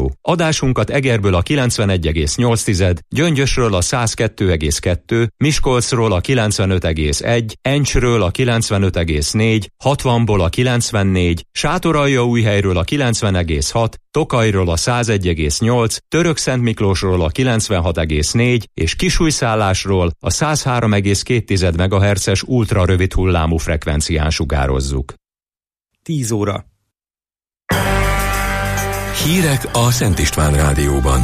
Rádió. Adásunkat Egerből a 91,8, Gyöngyösről a 102,2, Miskolcról a 95,1, Encsről a 95,4, 60-ból a 94, Sátoraljaújhelyről a 90,6, Tokajról a 101,8, Törökszentmiklósról a 96,4 és Kisújszállásról a 103,2 MHz-es ultrarövid hullámú frekvencián sugározzuk. 10 óra. Hírek a Szent István Rádióban.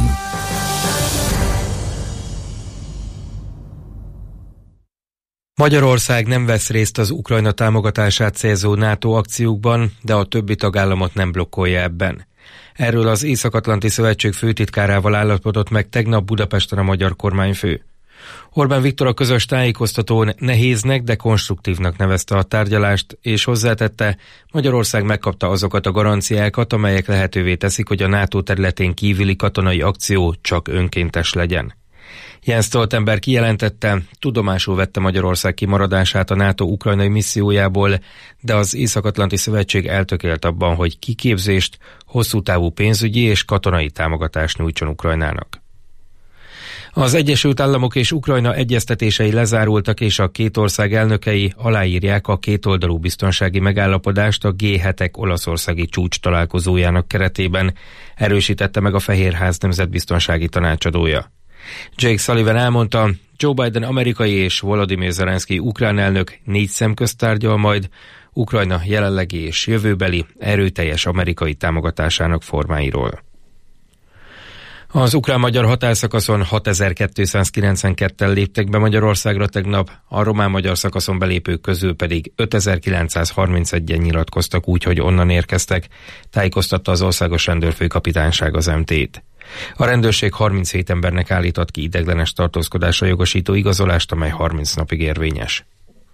Magyarország nem vesz részt az Ukrajna támogatását célzó NATO akciókban, de a többi tagállamot nem blokkolja ebben. Erről az Észak-Atlanti Szövetség főtitkárával állapodott meg tegnap Budapesten a magyar kormányfő. Orbán Viktor a közös tájékoztatón nehéznek, de konstruktívnak nevezte a tárgyalást, és hozzátette, Magyarország megkapta azokat a garanciákat, amelyek lehetővé teszik, hogy a NATO területén kívüli katonai akció csak önkéntes legyen. Jens Stoltenberg kijelentette, tudomásul vette Magyarország kimaradását a NATO ukrajnai missziójából, de az Észak-Atlanti Szövetség eltökélt abban, hogy kiképzést, hosszú távú pénzügyi és katonai támogatást nyújtson Ukrajnának. Az Egyesült Államok és Ukrajna egyeztetései lezárultak, és a két ország elnökei aláírják a kétoldalú biztonsági megállapodást a G7-ek olaszországi csúcs találkozójának keretében, erősítette meg a Fehérház nemzetbiztonsági tanácsadója. Jake Sullivan elmondta, Joe Biden amerikai és Volodymyr Zelenszky ukrán elnök 4 szemközt tárgyal majd Ukrajna jelenlegi és jövőbeli erőteljes amerikai támogatásának formáiról. Az ukrán-magyar határszakaszon 6292-en léptek be Magyarországra tegnap, a román-magyar szakaszon belépők közül pedig 5931-en nyilatkoztak úgy, hogy onnan érkeztek, tájékoztatta az Országos Rendőrfőkapitányság az MT-t. A rendőrség 37 embernek állított ki ideiglenes tartózkodásra jogosító igazolást, amely 30 napig érvényes.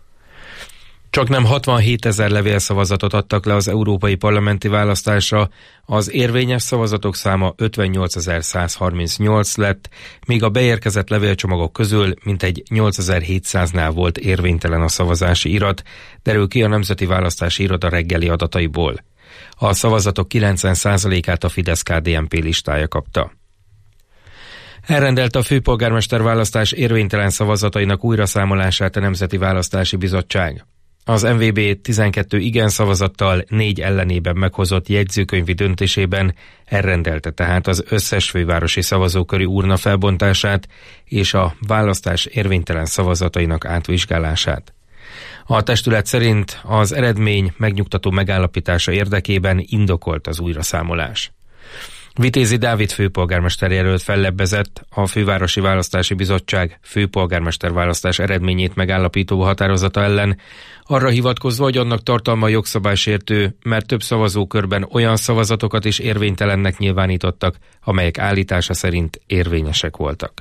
Csaknem 67 000 levélszavazatot adtak le az európai parlamenti választásra, az érvényes szavazatok száma 58 138 lett, míg a beérkezett levélcsomagok közül mintegy 8700-nál volt érvénytelen a szavazási irat, derül ki a Nemzeti Választási Iroda reggeli adataiból. A szavazatok 90%-át a Fidesz-KDNP listája kapta. Elrendelte a főpolgármester választás érvénytelen szavazatainak újraszámolását a Nemzeti Választási Bizottság. Az MVB 12 igen szavazattal 4 ellenében meghozott jegyzőkönyvi döntésében elrendelte tehát az összes fővárosi szavazóköri urna felbontását és a választás érvénytelen szavazatainak átvizsgálását. A testület szerint az eredmény megnyugtató megállapítása érdekében indokolt az újraszámolás. Vitézi Dávid főpolgármester jelölt fellebbezett, a Fővárosi Választási Bizottság főpolgármester választás eredményét megállapító határozata ellen, arra hivatkozva, hogy annak tartalma jogszabálysértő, mert több szavazókörben olyan szavazatokat is érvénytelennek nyilvánítottak, amelyek állítása szerint érvényesek voltak.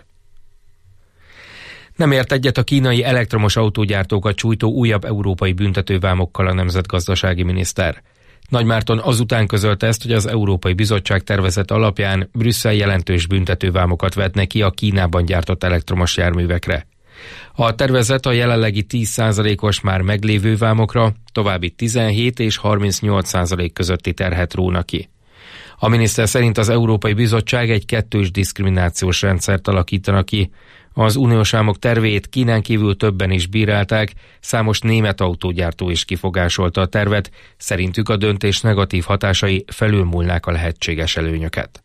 Nem ért egyet a kínai elektromos autógyártókat sújtó újabb európai büntetővámokkal a nemzetgazdasági miniszter. Nagy Márton azután közölte ezt, hogy az Európai Bizottság tervezet alapján Brüsszel jelentős büntetővámokat vetne ki a Kínában gyártott elektromos járművekre. A tervezet a jelenlegi 10%-os már meglévő vámokra további 17 és 38% közötti terhet róna ki. A miniszter szerint az Európai Bizottság egy kettős diszkriminációs rendszert alakítana ki. Az uniós vámok tervét Kínán kívül többen is bírálták, számos német autógyártó is kifogásolta a tervet, szerintük a döntés negatív hatásai felülmúlnák a lehetséges előnyöket.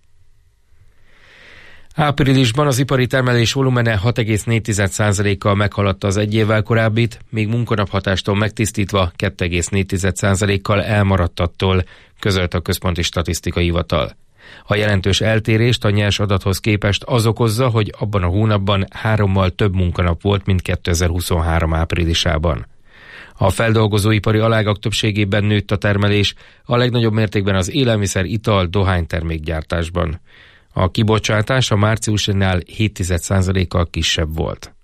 Áprilisban az ipari termelés volumene 6,4%-kal meghaladta az egy évvel korábbit, míg munkanaphatástól megtisztítva 2,4%-kal elmaradt attól, közölt a Központi Statisztikai Hivatal. A jelentős eltérést a nyers adathoz képest az okozza, hogy abban a hónapban 3-mal több munkanap volt, mint 2023 áprilisában. A feldolgozóipari alágak többségében nőtt a termelés, a legnagyobb mértékben az élelmiszer, ital, dohánytermékgyártásban. A kibocsátás a márciusinál 0,7%-kal kisebb volt.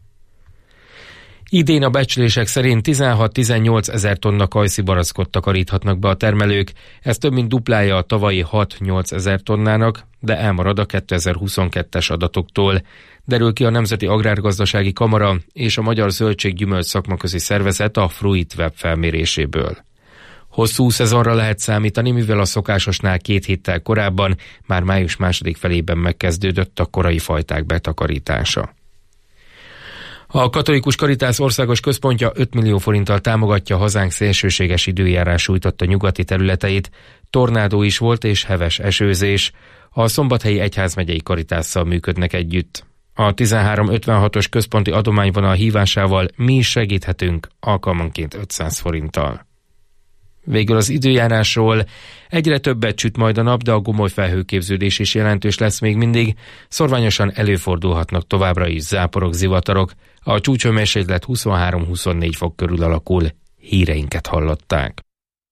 Idén a becslések szerint 16-18 ezer tonna kajszi barackot takaríthatnak be a termelők, ez több mint duplája a tavalyi 6-8 ezer tonnának, de elmarad a 2022-es adatoktól, derül ki a Nemzeti Agrárgazdasági Kamara és a Magyar Zöldség-Gyümölcs Szakmaközi Szervezet a Fruit Web felméréséből. Hosszú szezonra lehet számítani, mivel a szokásosnál 2 héttel korábban, már május második felében megkezdődött a korai fajták betakarítása. A Katolikus Caritas Országos Központja 5 millió forinttal támogatja hazánk szélsőséges időjárás sújtotta nyugati területeit, tornádó is volt és heves esőzés. A Szombathelyi Egyházmegyei Caritásszal működnek együtt. A 1356-os központi adományvonal hívásával mi is segíthetünk, alkalmanként 500 forinttal. Végül az időjárásról: egyre többet süt majd a nap, de a gomoly felhőképződés is jelentős lesz még mindig, szorványosan előfordulhatnak továbbra is záporok, zivatarok, a csúcshőmérséklet 23-24 fok körül alakul. Híreinket hallották.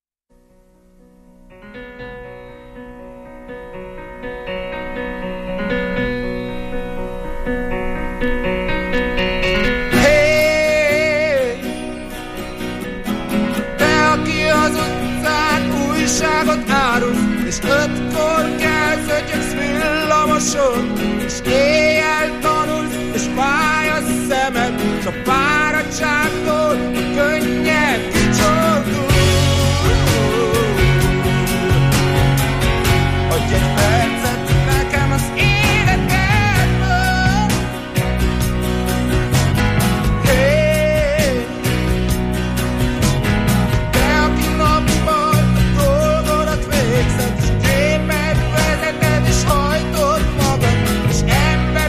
Újságot árulsz, és 5-kor kelsz, ötyöksz villamoson, és éjjel tanulsz, és fáj a szemed, s a fáradtságtól a könnyed kicsordul. Adj egy percet nekem az életedből. Hey, te, aki nappal végzed, és gépet vezeted, és hajtod magad, és ember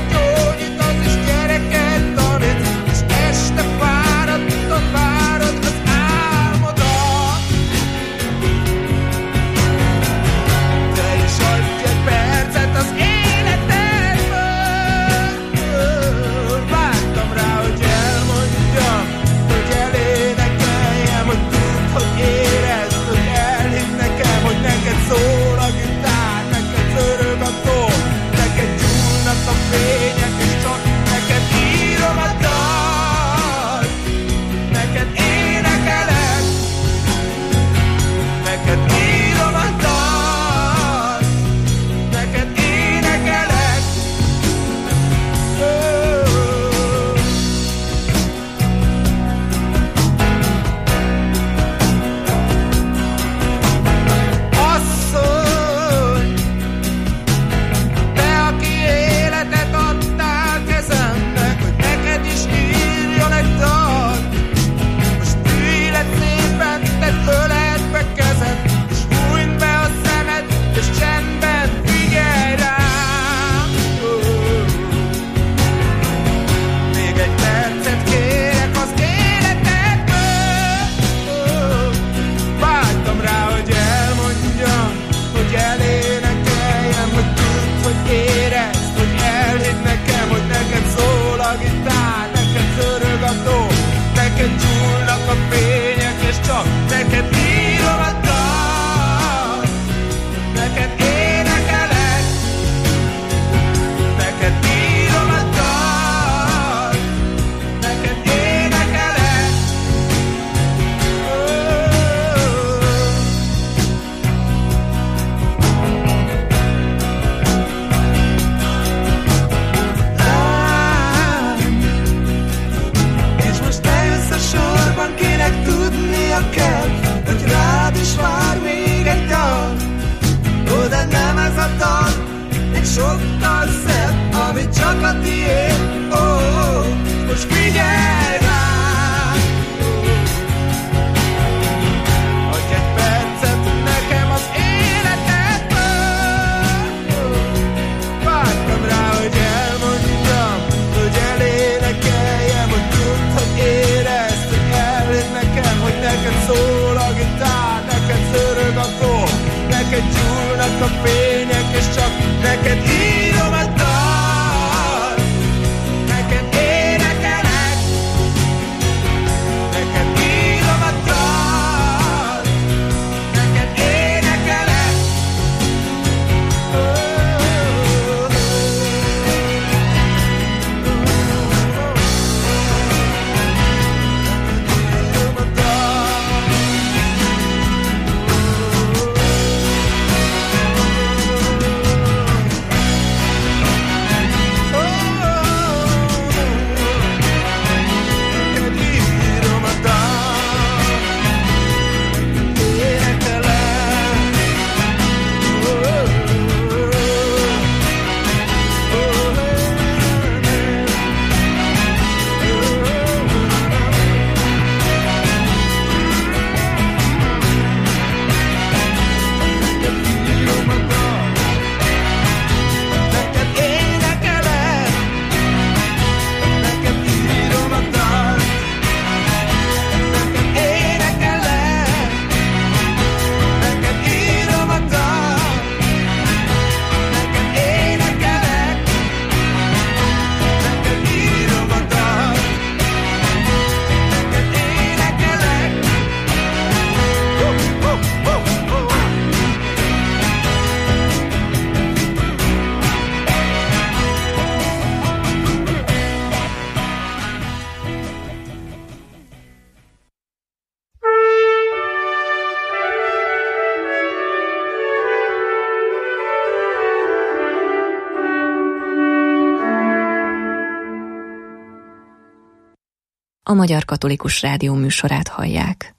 a Magyar Katolikus Rádió műsorát hallják.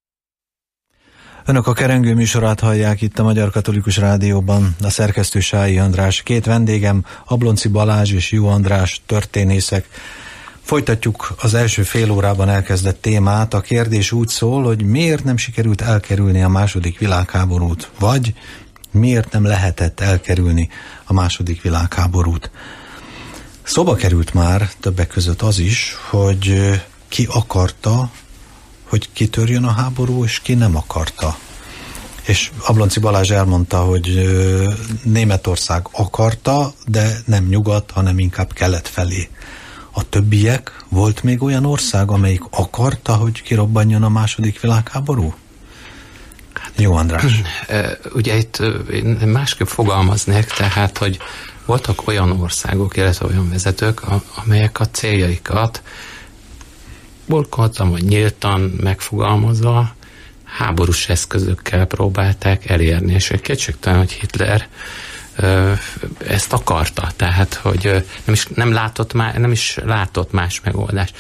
Önök a Kerengő műsorát hallják itt a Magyar Katolikus Rádióban, a szerkesztő Sályi András. Két vendégem, Ablonczy Balázs és Jó András, történészek. Folytatjuk az első fél órában elkezdett témát. A kérdés úgy szól, hogy miért nem sikerült elkerülni a második világháborút, vagy miért nem lehetett elkerülni a második világháborút. Szóba került már többek között az is, hogy ki akarta, hogy kitörjön a háború, és ki nem akarta. És Ablonczy Balázs elmondta, hogy Németország akarta, de nem nyugat, hanem inkább kelet felé. A többiek, volt még olyan ország, amelyik akarta, hogy kirobbanjon a második világháború? Jó András. Ugye itt én másképp fogalmaznék, tehát, hogy voltak olyan országok, illetve olyan vezetők, amelyek a céljaikat bolkoltan vagy nyíltan megfogalmazva háborús eszközökkel próbálták elérni, és egy kétségtelen, hogy Hitler ezt akarta, tehát, hogy nem is látott más megoldást.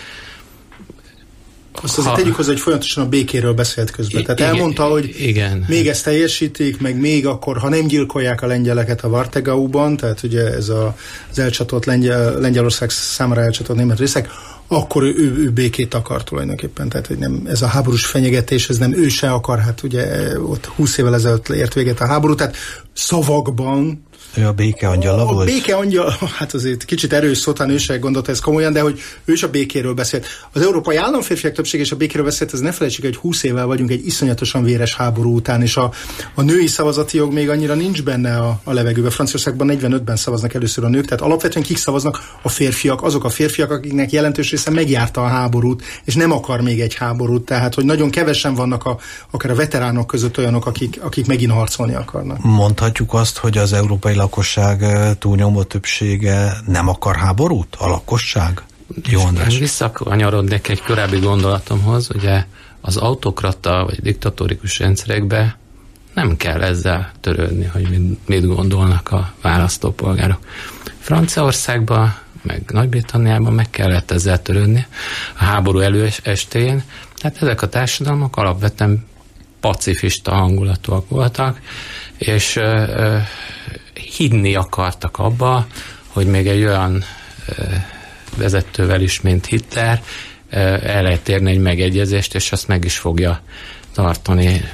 Azt azért tegyük hozzá, hogy folyamatosan a békéről beszélt közben. Tehát elmondta, hogy még ezt teljesítik, meg még akkor, ha nem gyilkolják a lengyeleket a Vartegauban, tehát ugye ez az elcsatolt Lengyelország számára elcsatolt német részek, akkor ő békét akar tulajdonképpen. Tehát, hogy nem, ez a háborús fenyegetés, ez nem ő se akar, hát ugye ott 20 évvel ezelőtt ért véget a háború, tehát szavakban ő a békeangyala volt? A békeangyal, hát azért kicsit erős szó, talán ő se gondolta ez komolyan, de hogy ő is a békéről beszélt. Az európai államférfiak többsége is a békéről beszélt, ez ne felejtsük, hogy 20 évvel vagyunk egy iszonyatosan véres háború után, és a női szavazati jog még annyira nincs benne a levegőben. Franciaországban 45-ben szavaznak először a nők, tehát alapvetően kik szavaznak? A férfiak, azok a férfiak, akiknek jelentős része megjárta a háborút, és nem akar még egy háborút, tehát hogy nagyon kevesen vannak akár a veteránok között olyanok, akik megint harcolni akarnak. Mondhatjuk azt, hogy az európai lakosság túlnyomó többsége nem akar háborút? A lakosság? Jó András. Visszakanyarodnék egy korábbi gondolatomhoz, ugye az autokrata vagy diktatórikus rendszerekbe nem kell ezzel törődni, hogy mit gondolnak a választópolgárok. Franciaországban, meg Nagy-Britanniában meg kellett ezzel törődni a háború előestéjén. Tehát ezek a társadalmak alapvetően pacifista hangulatúak voltak, és hinni akartak abba, hogy még egy olyan vezetővel is, mint Hitler, el lehet érni egy megegyezést, és azt meg is fogja tartani.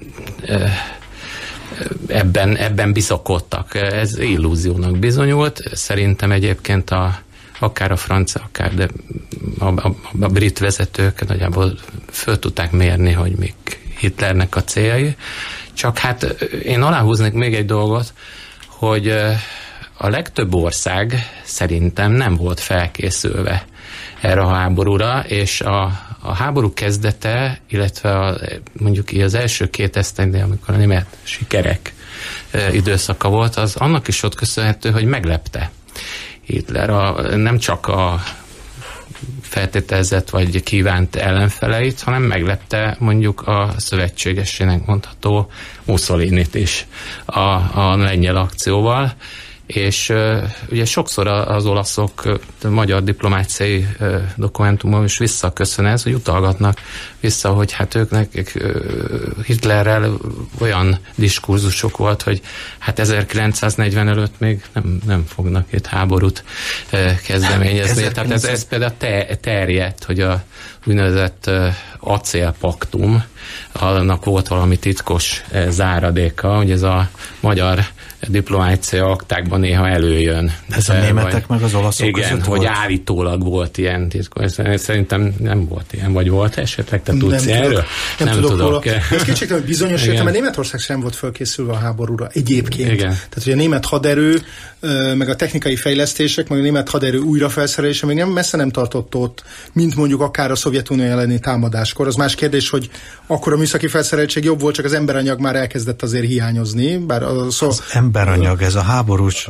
Ebben bizakodtak. Ez illúziónak bizonyult. Szerintem egyébként akár a francia, akár de a brit vezetők nagyjából föl tudták mérni, hogy mik Hitlernek a céljai. Csak hát én aláhúznék még egy dolgot, hogy a legtöbb ország szerintem nem volt felkészülve erre a háborúra, és a háború kezdete, illetve mondjuk így az első 2 esztendő, amikor a német sikerek időszaka volt, az annak is ott köszönhető, hogy meglepte Hitler nem csak a feltételezett vagy kívánt ellenfeleit, hanem meglepte mondjuk a szövetségesének mondható Mussolinit is a lengyel akcióval, és ugye sokszor az olaszok a magyar diplomáciai dokumentumban is visszaköszön ez, hogy utalgatnak vissza, hogy hát őknek Hitlerrel olyan diskurzusok volt, hogy hát 1940 előtt még nem fognak itt háborút kezdeményezni. Tehát ez például terjedt, hogy a úgynevezett acélpaktum, annak volt valami titkos záradéka, hogy ez a magyar diplomácia aktákban néha előjön. Ez a németek meg az olaszok igen, között hogy volt? Állítólag volt ilyen titkos. Szerintem nem volt ilyen, vagy volt esetleg? Te tudsz erről? Nem tudok. Ez kétségtelen, hogy bizonyos értelemben Németország sem volt felkészülve a háborúra egyébként. Igen. Tehát, hogy a német haderő, meg a technikai fejlesztések, meg a német haderő újrafelszerelése még messze nem tartott ott, mint mondjuk akár a Szovjetunió elleni támadáskor. Az más kérdés, hogy akkor a műszaki felszereltség jobb volt, csak az emberanyag már elkezdett azért hiányozni. Bár az emberanyag, ez a háborús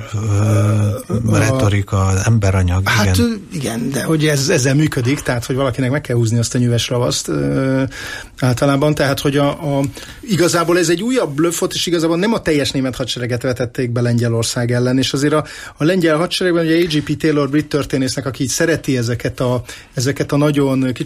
retorika, emberanyag. Hát igen, de hogy ezzel működik, tehát hogy valakinek meg kell húzni azt a nyüves ravaszt általában, tehát hogy igazából ez egy újabb blöffot, és igazából nem a teljes német hadsereget vetették be Lengyelország ellen, és azért a lengyel hadseregben ugye A.G.P. Taylor brit történésznek, aki így szereti ezeket a nagyon kicsit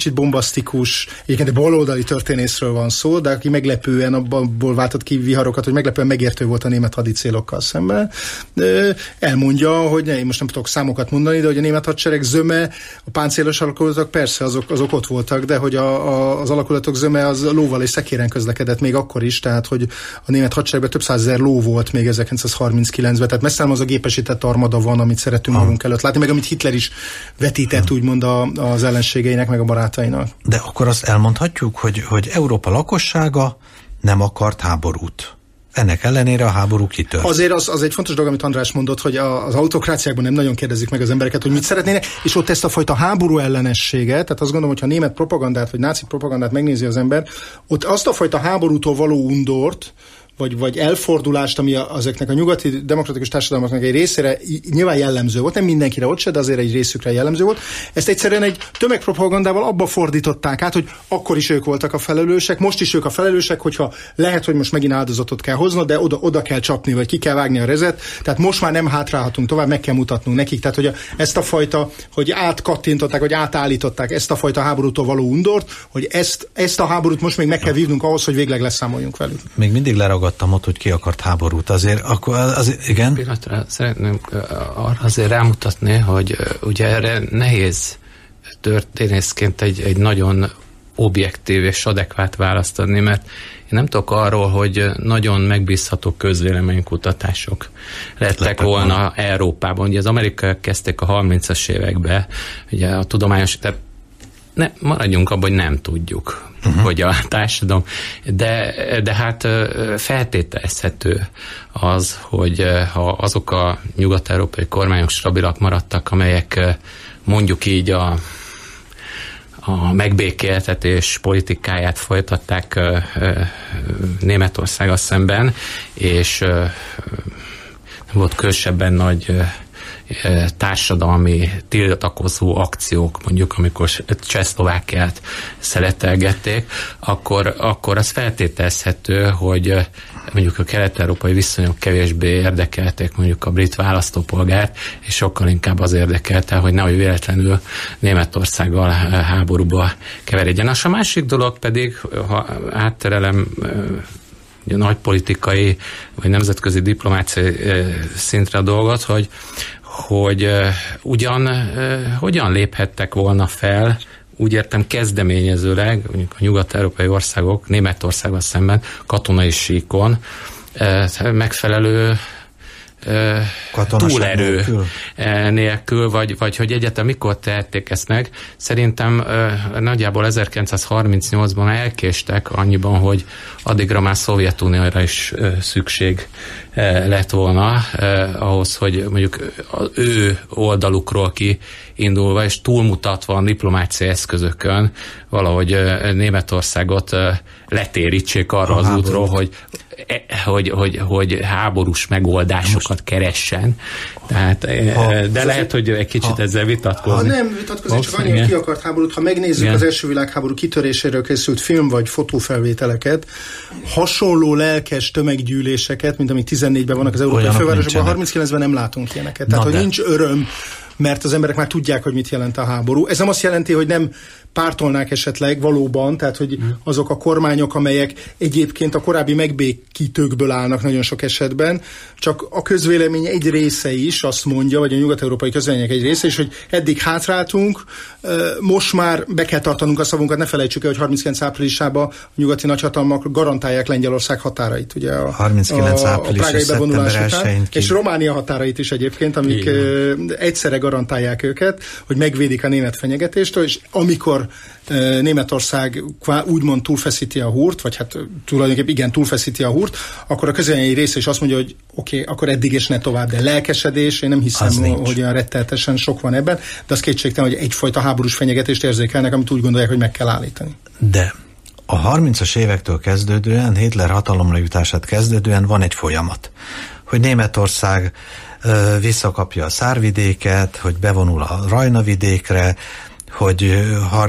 kicsit bombasztikus, egyébként egy baloldali történészről van szó, de aki meglepően abból váltott ki viharokat, hogy meglepően megértő volt a német hadicélokkal szemben. Elmondja, hogy én most nem tudok számokat mondani, de hogy a német hadsereg zöme, a páncélos alakulatok persze azok ott voltak, de hogy az alakulatok zöme az lóval és szekéren közlekedett még akkor is, tehát hogy a német hadseregben több százezer ló volt még 1939-ben, tehát messze nem az a gépesített armada van, amit szeretünk magunk előtt látni, meg amit Hitler is vetített úgymond az ellenségeinek, meg a barátainak. De akkor azt elmondhatjuk, hogy Európa lakossága nem akart háborút. Ennek ellenére a háború kitört. Azért az egy fontos dolog, amit András mondott, hogy az autokráciákban nem nagyon kérdezik meg az embereket, hogy mit szeretnének, és ott ezt a fajta háború ellenességet, tehát azt gondolom, hogyha német propagandát, vagy náci propagandát megnézi az ember, ott azt a fajta háborútól való undort, vagy elfordulást, ami ezeknek a nyugati demokratikus társadalmaknak egy részére nyilván jellemző volt, nem mindenkire ott se, de azért egy részükre jellemző volt. Ezt egyszerűen egy tömegpropagandával abba fordították át, hogy akkor is ők voltak a felelősek, most is ők a felelősek, hogyha lehet, hogy most megint áldozatot kell hoznod, de oda kell csapni, vagy ki kell vágni a rezet, tehát most már nem hátrálhatunk tovább, meg kell mutatnunk nekik. Tehát, hogy ezt a fajta, hogy átkattintották, vagy átállították ezt a fajta háborútól való undort, hogy ezt a háborút most még meg kell vívnunk ahhoz, hogy végleg leszámoljunk velük. Még mindig leragadtam ott, hogy ki akart háborút. Azért igen? Pillanatra szeretném arra azért rámutatni, hogy ugye erre nehéz történészként egy nagyon objektív és adekvát választ adni, mert én nem tudok arról, hogy nagyon megbízható közvéleménykutatások lettek volna Európában. Ugye az amerikaiak kezdték a 30-as években, ugye a tudományos, tehát maradjunk abban, hogy nem tudjuk, hogy a társadalom, de hát feltételezhető az, hogy ha azok a nyugat-európai kormányok stabilak maradtak, amelyek mondjuk így a megbékéltetés politikáját folytatták Németországgal szemben, és nem volt különösebben nagy társadalmi tiltakozó akciók, mondjuk amikor Csehszlovákiát szeletelgették, akkor az feltételezhető, hogy mondjuk a kelet-európai viszonyok kevésbé érdekelték mondjuk a brit választópolgárt, és sokkal inkább az érdekelte, hogy nehogy véletlenül Németországgal háborúba keveredjen. A másik dolog pedig, ha átterelem nagy politikai vagy nemzetközi diplomáciai szintre a dolgot, hogy hogyan léphettek volna fel, úgy értem kezdeményezőleg, mondjuk a nyugat-európai országok Németországgal szemben katonai síkon megfelelő túlerő nélkül, vagy hogy egyetem mikor tehették ezt meg. Szerintem nagyjából 1938-ban elkéstek annyiban, hogy addigra már Szovjetunióra is szükség lett volna ahhoz, hogy mondjuk az ő oldalukról kiindulva és túlmutatva a diplomáciai eszközökön valahogy Németországot letérítsék arra az útról, hogy háborús megoldásokat keressen. Tehát, de lehet, hogy egy kicsit ezzel vitatkozni. Nem vitatkozni, csak annyi, hogy ki akart háborút. Ha megnézzük az első világháború kitöréséről készült film vagy fotófelvételeket, hasonló lelkes tömeggyűléseket, mint amik 14-ben vannak az európai fővárosokban, 39-ben nem látunk ilyeneket. Tehát, hogy nincs öröm, mert az emberek már tudják, hogy mit jelent a háború. Ez nem azt jelenti, hogy nem pártolnák esetleg valóban, tehát hogy azok a kormányok, amelyek egyébként a korábbi megbékítőkből állnak nagyon sok esetben, csak a közvélemény egy része is azt mondja, vagy a nyugat-európai közvélemények egy része is, hogy eddig hátráltunk, most már be kell tartanunk a szavunkat, ne felejtsük el, hogy 39 áprilisában a nyugati nagyhatalmak garantálják Lengyelország határait, ugye a 39 április prágai bevonulás után, és Románia határait is egyébként, amik egyszerre garantálják őket, hogy megvédik a német fenyegetéstől, és amikor Németország úgymond túlfeszíti a húrt, vagy hát tulajdonképpen igen, túlfeszíti a húrt, akkor a közvélemény része is azt mondja, hogy oké, akkor eddig és ne tovább, de lelkesedés, én nem hiszem, hogy olyan rettenetesen sok van ebben, de az kétségtelen, hogy egyfajta háborús fenyegetést érzékelnek, amit úgy gondolják, hogy meg kell állítani. De a 30-as évektől kezdődően, Hitler hatalomra jutását kezdődően van egy folyamat, hogy Németország visszakapja a Szárvidéket, hogy bevonul a Rajna-vidékre, hogy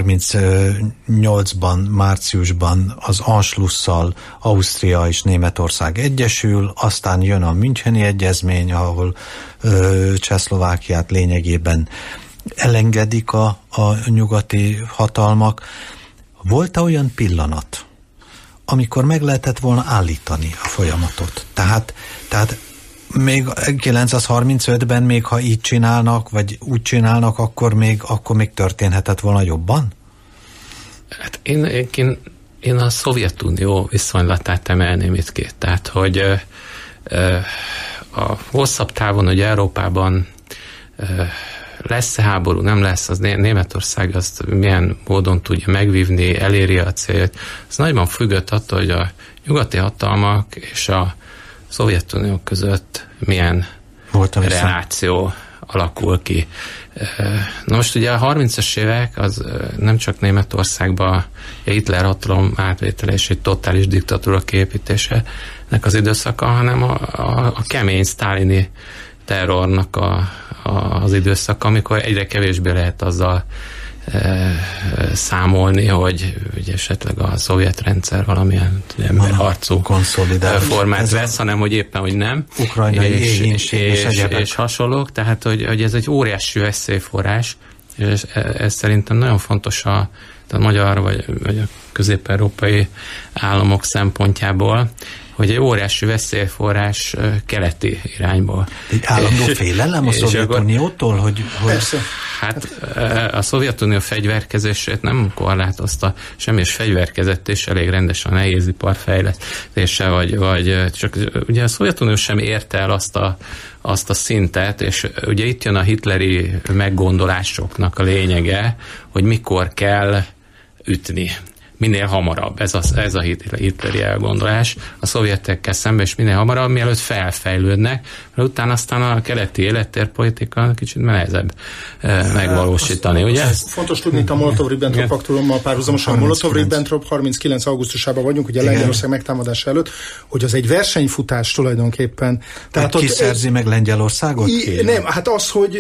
38-ban, márciusban az Anschlusszal Ausztria és Németország egyesül, aztán jön a Müncheni Egyezmény, ahol Csehszlovákiát lényegében elengedik a nyugati hatalmak. Volt-e olyan pillanat, amikor meg lehetett volna állítani a folyamatot? Tehát még 1935-ben még ha így csinálnak, vagy úgy csinálnak, akkor még történhetett volna jobban? Hát én a Szovjetunió viszonylatát emelném itt ki. Tehát, hogy a hosszabb távon, hogy Európában lesz-e háború, nem lesz, az Németország azt milyen módon tudja megvívni, eléri a célt. Ez nagyban függött attól, hogy a nyugati hatalmak és a Szovjetunió között milyen reláció alakul ki. Na most ugye a 30-as évek az nem csak Németországban Hitler hatalom átvétele és egy totális diktatúra kiépítésének az időszaka, hanem a kemény sztálini terrornak az időszaka, amikor egyre kevésbé lehet azzal számolni, hogy esetleg a szovjet rendszer valamilyen emberharcú formát vesz, hanem hogy éppen, hogy nem. Ukrajnai és hasonlók, tehát hogy ez egy óriási veszélyforrás, és ez szerintem nagyon fontos a magyar vagy a közép-európai államok szempontjából, hogy egy óriási veszélyforrás keleti irányból. Egy állandó félelem a Szovjetuniótól, hogy... Persze. Hát a Szovjetunió fegyverkezését nem korlátozta semmi, és fegyverkezett, és elég rendesen a nehézipar fejlesztése, vagy csak ugye a Szovjetunió sem érte el azt a szintet, és ugye itt jön a hitleri meggondolásoknak a lényege, hogy mikor kell ütni. Minél hamarabb, ez a hitleri elgondolás a szovjetekkel szemben, és minél hamarabb, mielőtt felfejlődnek, mert utána aztán a keleti élettérpolitika kicsit nehezebb megvalósítani, ugye? Fontos tudni, itt a Molotov-Ribbentrop paktummal párhuzamosan, a Molotov-Ribbentrop 39. augusztusában vagyunk, ugye Lengyelország megtámadása előtt, hogy az egy versenyfutás tulajdonképpen. Tehát ki szerzi meg Lengyelországot? Nem, hát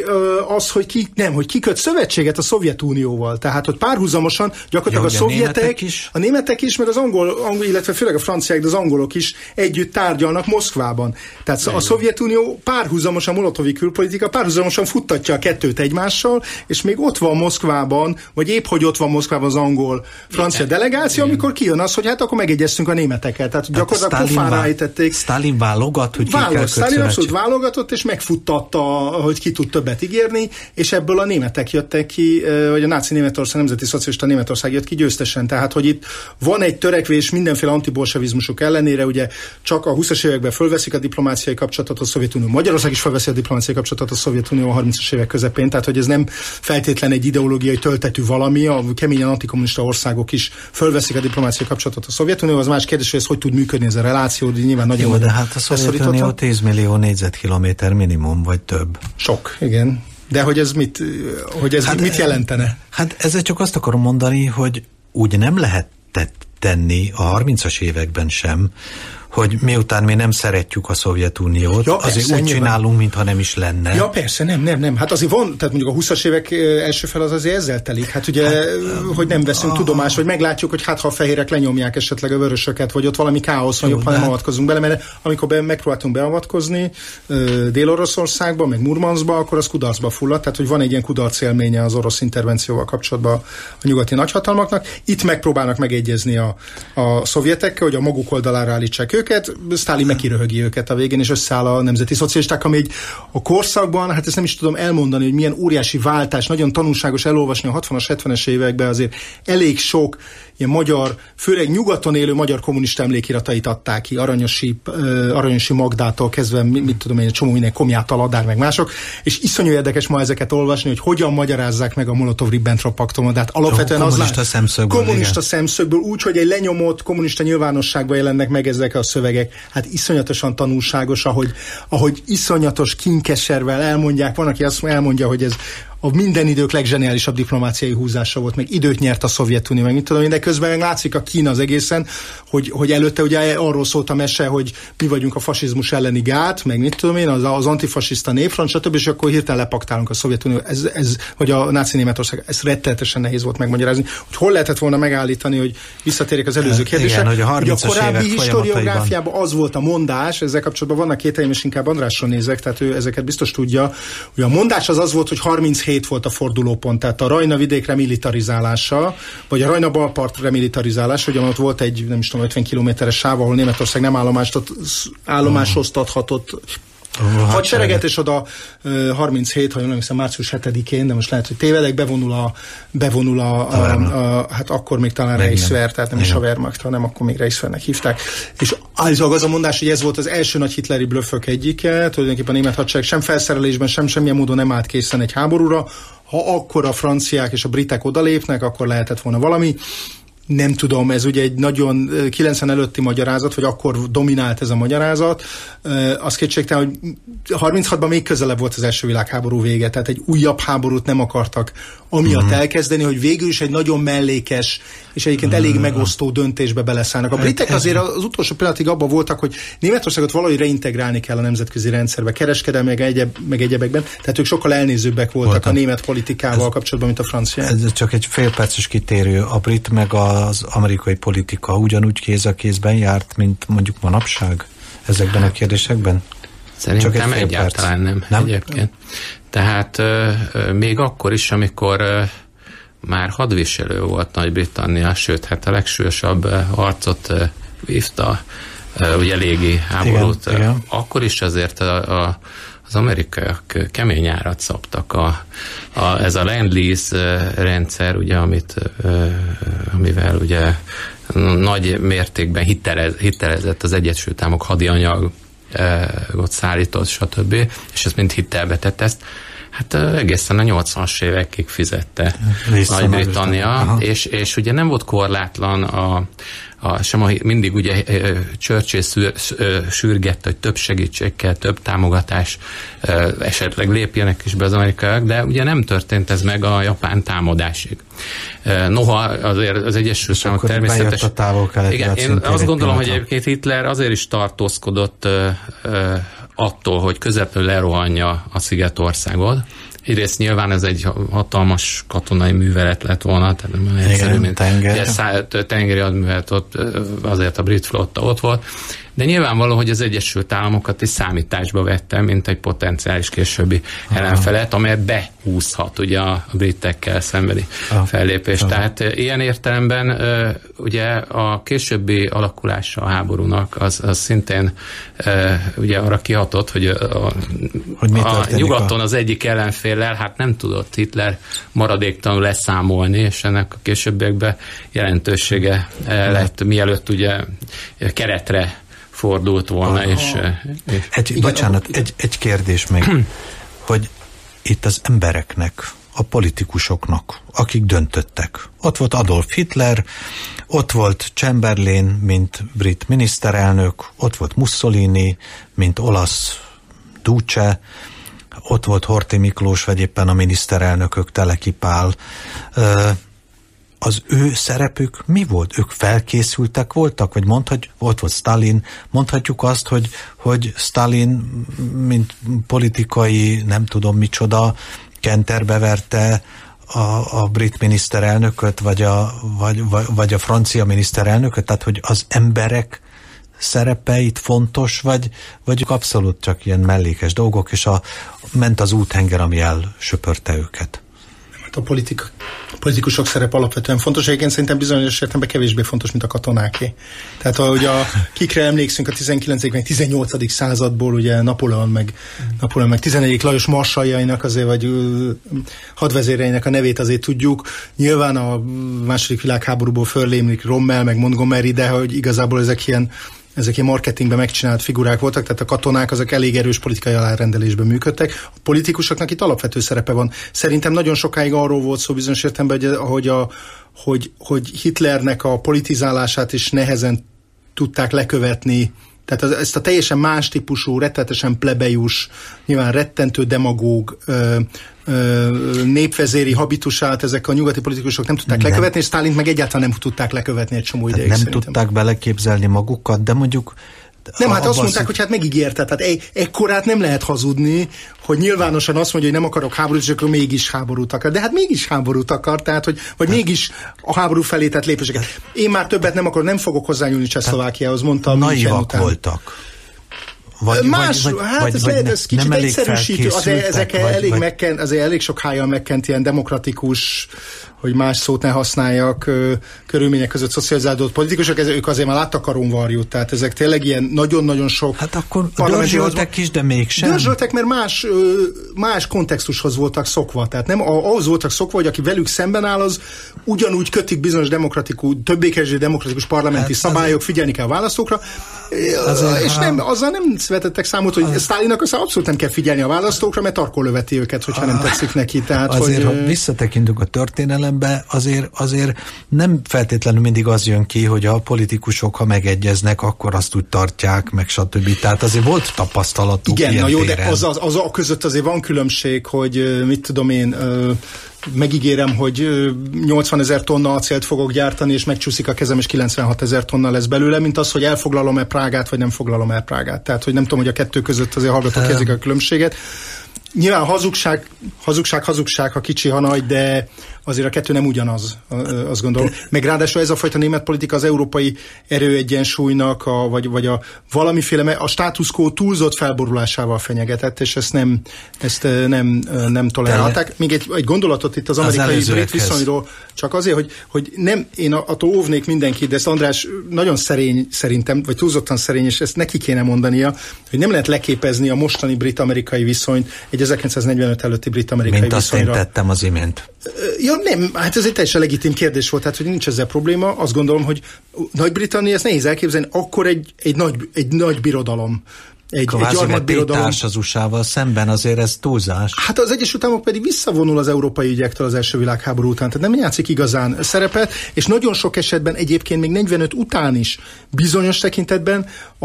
hogy ki köt szövetséget a Szovjetunióval, tehát hogy párhuzamosan gyakorlatilag a szovjetek, a németek is, meg az angol, illetve főleg a franciák, de az angolok is együtt tárgyalnak Moszkvában. Tehát a Szovjetunió párhuzamosan, molotovi külpolitika párhuzamosan futtatja a kettőt egymással, és még ott van Moszkvában, vagy épp hogy ott van Moszkvában az angol-francia delegáció, amikor kijön az, hogy hát akkor megegyeztünk a németekkel. Tehát gyakorlatilag pofára ejtették. Sztálin válogat, hogy Sztálin abszolút válogatott, és megfuttatta, hogy ki tud többet ígérni, és ebből a németek jöttek ki, vagy a náci Németország, nemzeti szocialista Németország jött ki győztesen. Tehát, hogy itt van egy törekvés mindenféle antibolsevizmusok ellenére, ugye csak a 20-as években fölveszik a diplomáciai kapcsolatot a Szovjetunió. Magyarország is fölveszi a diplomáciai kapcsolatot a Szovjetunió a 30-as évek közepén, tehát hogy ez nem feltétlen egy ideológiai töltetű valami, a keményen antikommunista országok is fölveszik a diplomáciai kapcsolatot a Szovjetunió. Az más kérdés, hogy ez hogy tud működni ez a reláció, de nyilván nagyon. Jó, de hát a Szovjetunió 10 millió négyzetkilométer minimum, vagy több. Sok, igen. De hogy ez mit jelentene? Hát ezzel csak azt akarom mondani, hogy úgy nem lehetett tenni a 30-as években sem, hogy miután mi nem szeretjük a Szovjetuniót, ja, azért úgy csinálunk, mintha nem is lenne. Ja, persze, nem. Hát azért van, tehát mondjuk a 20-as évek első fel az azért ezzel telik. Hát ugye, hogy nem veszünk tudomást, hogy meglátjuk, hogy hát ha a fehérek lenyomják esetleg a vörösöket, vagy ott valami káosz van, jobb, ha nem avatkozunk bele, mert amikor megpróbáltunk beavatkozni Dél-Oroszországba, meg Murmanszba, akkor az kudarcba fulladt, tehát hogy van egy ilyen kudarc élménye az orosz intervencióval kapcsolatban a nyugati nagyhatalmaknak. Itt megpróbálnak megegyezni a szovjetekkel, hogy a maguk oldalára állítsák őket, Sztálin megkiröhögi őket a végén, és összeáll a nemzeti szocialisták, ami a korszakban, hát ezt nem is tudom elmondani, hogy milyen óriási váltás, nagyon tanulságos elolvasni a 60-as, 70-es években, azért elég sok ilyen magyar, főleg nyugaton élő magyar kommunista emlékiratait adták ki, Aranyosi Magdától kezdve, mit tudom én, egy csomó minden Komját Aladár, meg mások, és iszonyú érdekes ma ezeket olvasni, hogy hogyan magyarázzák meg a Molotov-Ribbentrop paktumot, de hát alapvetően kommunista szemszögből úgy, hogy egy lenyomott kommunista nyilvánosságban jelennek meg ezek a szövegek, hát iszonyatosan tanulságos, ahogy iszonyatos kínkeservel elmondják, van, aki azt elmondja, hogy ez a minden idők legzseniálisabb diplomáciai húzása volt, meg időt nyert a Szovjetunió, meg mit tudom én, de közben meg látszik a Kína az egészen, hogy előtte ugye arról szólt a mese, hogy mi vagyunk a fasizmus elleni gát, meg mit tudom én, az antifasiszta népfront, stb., és akkor hirtelen lepaktálunk a Szovjetunió, vagy a náci Németország, ez rettenetesen nehéz volt megmagyarázni, hogy hol lehetett volna megállítani, hogy visszatérjek az előző kérdésre. Igen, hogy a korábbi historiográfiában az volt a mondás, ezzel kapcsolatban vannak kételjeim, és inkább Andrásra nézek, tehát ő ezeket biztos tudja, hogy a mondás az volt, hogy 37 37 volt a fordulópont, tehát a Rajna vidék remilitarizálása, vagy a Rajna balpart remilitarizálása, ugye ott volt egy, nem is tudom, 50 kilométeres sáv, ahol Németország nem állomásoztathatott hadsereget, és oda 37, ha jól emlékszem, március 7-én, de most lehet, hogy tévedek, bevonul a hát akkor még talán Reichswehr, tehát nem is a Wehrmacht, hanem akkor még Reichswehrnek hívták. És állítólag az a mondás, hogy ez volt az első nagy hitleri blöffök egyike, tulajdonképpen a német hadsereg sem felszerelésben, semmilyen módon nem állt készen egy háborúra. Ha akkor a franciák és a britek odalépnek, akkor lehetett volna valami. Nem tudom, ez ugye egy nagyon 90 előtti magyarázat, vagy akkor dominált ez a magyarázat. Az kétségtelen, hogy 36-ban még közelebb volt az első világháború vége, tehát egy újabb háborút nem akartak amiatt elkezdeni, hogy végül is egy nagyon mellékes és egyébként elég megosztó döntésbe beleszállnak. A britek azért az utolsó pillanatig abban voltak, hogy Németországot valahogy reintegrálni kell a nemzetközi rendszerbe, kereskedelmi meg egyebekben, tehát ők sokkal elnézőbbek voltak a német politikával kapcsolatban, mint a francia. Ez csak egy félperces kitérő. A brit meg az amerikai politika ugyanúgy kéz a kézben járt, mint mondjuk manapság ezekben a kérdésekben? Szerintem egyáltalán nem egyébként. Tehát még akkor is, amikor már hadviselő volt Nagy-Britannia, sőt, hát a legsúlyosabb harcot vívta, ugye légi háborút, igen. Akkor is azért az amerikaiak kemény árat szabtak. Ez a Lend-Lease rendszer, ugye, amivel ugye nagy mértékben hitelezett az Egyesült Államok hadianyagot szállított, stb. És ezt mind hitelbe tett ezt. Hát egészen a 80-as évekig fizette Nagy-Britannia, és ugye nem volt korlátlan mindig ugye Churchill sürgett, hogy több segítség kell, több támogatás, esetleg lépjenek is be az amerikaiak, de ugye nem történt ez meg a japán támadásig. Noha azért az Egyesült Államok természetes... Igen, én azt gondolom, hogy egyébként Hitler azért is tartózkodott attól, hogy közvetlenül lerohanja a Szigetországot. Egyrészt nyilván ez egy hatalmas katonai művelet lett volna, tehát nem egyszerű, mint tengeri hadművelet, ott azért a brit flotta ott volt, de nyilvánvaló, hogy az Egyesült Államokat is számításba vette, mint egy potenciális későbbi ellenfelet, amelyet behúzhat ugye a britekkel szembeni fellépés. Tehát ilyen értelemben ugye a későbbi alakulása a háborúnak az szintén ugye arra kihatott, hogy a nyugaton az egyik ellenféllel hát nem tudott Hitler maradéktalanul leszámolni, és ennek a későbbiekben jelentősége lett, mielőtt ugye keretre fordult volna, Bocsánat, egy kérdés még, hogy itt az embereknek, a politikusoknak, akik döntöttek. Ott volt Adolf Hitler, ott volt Chamberlain, mint brit miniszterelnök, ott volt Mussolini, mint olasz duce, ott volt Horthy Miklós, vagy éppen a miniszterelnökök, Teleki Pál. Az ő szerepük mi volt? Ők felkészültek voltak? Vagy ott volt Stalin, mondhatjuk azt, hogy Stalin, mint politikai, nem tudom micsoda, kenterbe verte a brit miniszterelnököt, vagy a francia miniszterelnököt, tehát hogy az emberek szerepe itt fontos, vagy abszolút csak ilyen mellékes dolgok, és ment az úthenger, ami elsöpörte őket. A politikusok szerep alapvetően fontos, egyébként szerintem bizonyos értelemben kevésbé fontos, mint a katonáké. Tehát ahogy kikre emlékszünk a 19. meg 18. századból, ugye Napóleon meg 14. Lajos marsaljainak azért, vagy hadvezéreinek a nevét azért tudjuk. Nyilván a második világháborúból föllémlik Rommel, meg Montgomery, de hogy igazából ezek ilyen marketingben megcsinált figurák voltak, tehát a katonák azok elég erős politikai alárendelésben működtek. A politikusoknak itt alapvető szerepe van. Szerintem nagyon sokáig arról volt szó bizonyos értelemben, hogy Hitlernek a politizálását is nehezen tudták lekövetni. Tehát ezt a teljesen más típusú, rettenetesen plebejus, nyilván rettentő demagóg, népvezéri habitusát ezek a nyugati politikusok nem tudták lekövetni, és Sztálint meg egyáltalán nem tudták lekövetni egy csomó ideig. Nem tudták beleképzelni magukat, de mondjuk... Nem, hát azt mondták, hogy hát megígérte, tehát ekkorát nem lehet hazudni, hogy nyilvánosan azt mondja, hogy nem akarok háborút, és akkor mégis háborút akar. De hát mégis háborút akar, tehát, vagy mégis a háború felé tett lépéseket. Én már többet nem fogok hozzányúlni Csehszlovákiához, mondtam. Naivak voltak. ez kicsit egyszerűsítő, ezek elég sok hájjal megkent ilyen demokratikus, hogy más szót ne használjak, körülmények között szocializálódott politikusok, ők azért már láttak a romvarjút, tehát ezek tényleg ilyen nagyon-nagyon sok... Hát akkor dörzsöltek is, de mégsem. Dörzsöltek, mert más kontextushoz voltak szokva, tehát nem ahhoz voltak szokva, hogy aki velük szemben áll, az ugyanúgy kötik bizonyos többé-kevésbé demokratikus parlamenti szabályok, figyelni kell a választókra, és azzal nem vetettek számot, hogy Sztálinnak aztán abszolút nem kell figyelni a választókra, mert tarkon löveti őket, hogyha nem tetszik neki. Tehát, azért, ha visszatekintünk a történelembe, azért nem feltétlenül mindig az jön ki, hogy a politikusok, ha megegyeznek, akkor azt úgy tartják, meg stb. Tehát azért volt tapasztalatuk. Igen, na jó, téren. De az a között azért van különbség, hogy mit tudom én, megígérem, hogy 80 000 tonna acélt fogok gyártani, és megcsúszik a kezem, és 96 000 tonna lesz belőle, mint az, hogy elfoglalom-e Prágát, vagy nem foglalom el Prágát. Tehát, hogy nem tudom, hogy a kettő között azért hallgatók érzik a különbséget. Nyilván hazugság, ha kicsi, ha nagy, de azért a kettő nem ugyanaz, azt gondolom. Meg ráadásul ez a fajta német politika az európai erőegyensúlynak, vagy a valamiféle, a status quo túlzott felborulásával fenyegetett, és ezt nem tolerálták. Még egy gondolatot itt az amerikai-brit viszonyról, csak azért, hogy nem, én attól óvnék mindenkit, de ezt András nagyon szerény szerintem, vagy túlzottan szerény, és ezt neki kéne mondania, hogy nem lehet leképezni a mostani brit-amerikai viszonyt egy 1945 előtti brit-amerikai mint viszonyra. Mint azt én tettem az imént. Ja, nem, hát ez egy teljesen legitim kérdés volt, tehát hogy nincs ezzel probléma. Azt gondolom, hogy Nagy-Britannia, ezt nehéz elképzelni, akkor egy nagy birodalom. Egy gyarmatbirodalom. Társ az USA-val szemben azért ez túlzás. Hát az Egyesült Államok pedig visszavonul az európai ügyektől az első világháború után, tehát nem játszik igazán szerepet, és nagyon sok esetben egyébként még 45 után is bizonyos tekintetben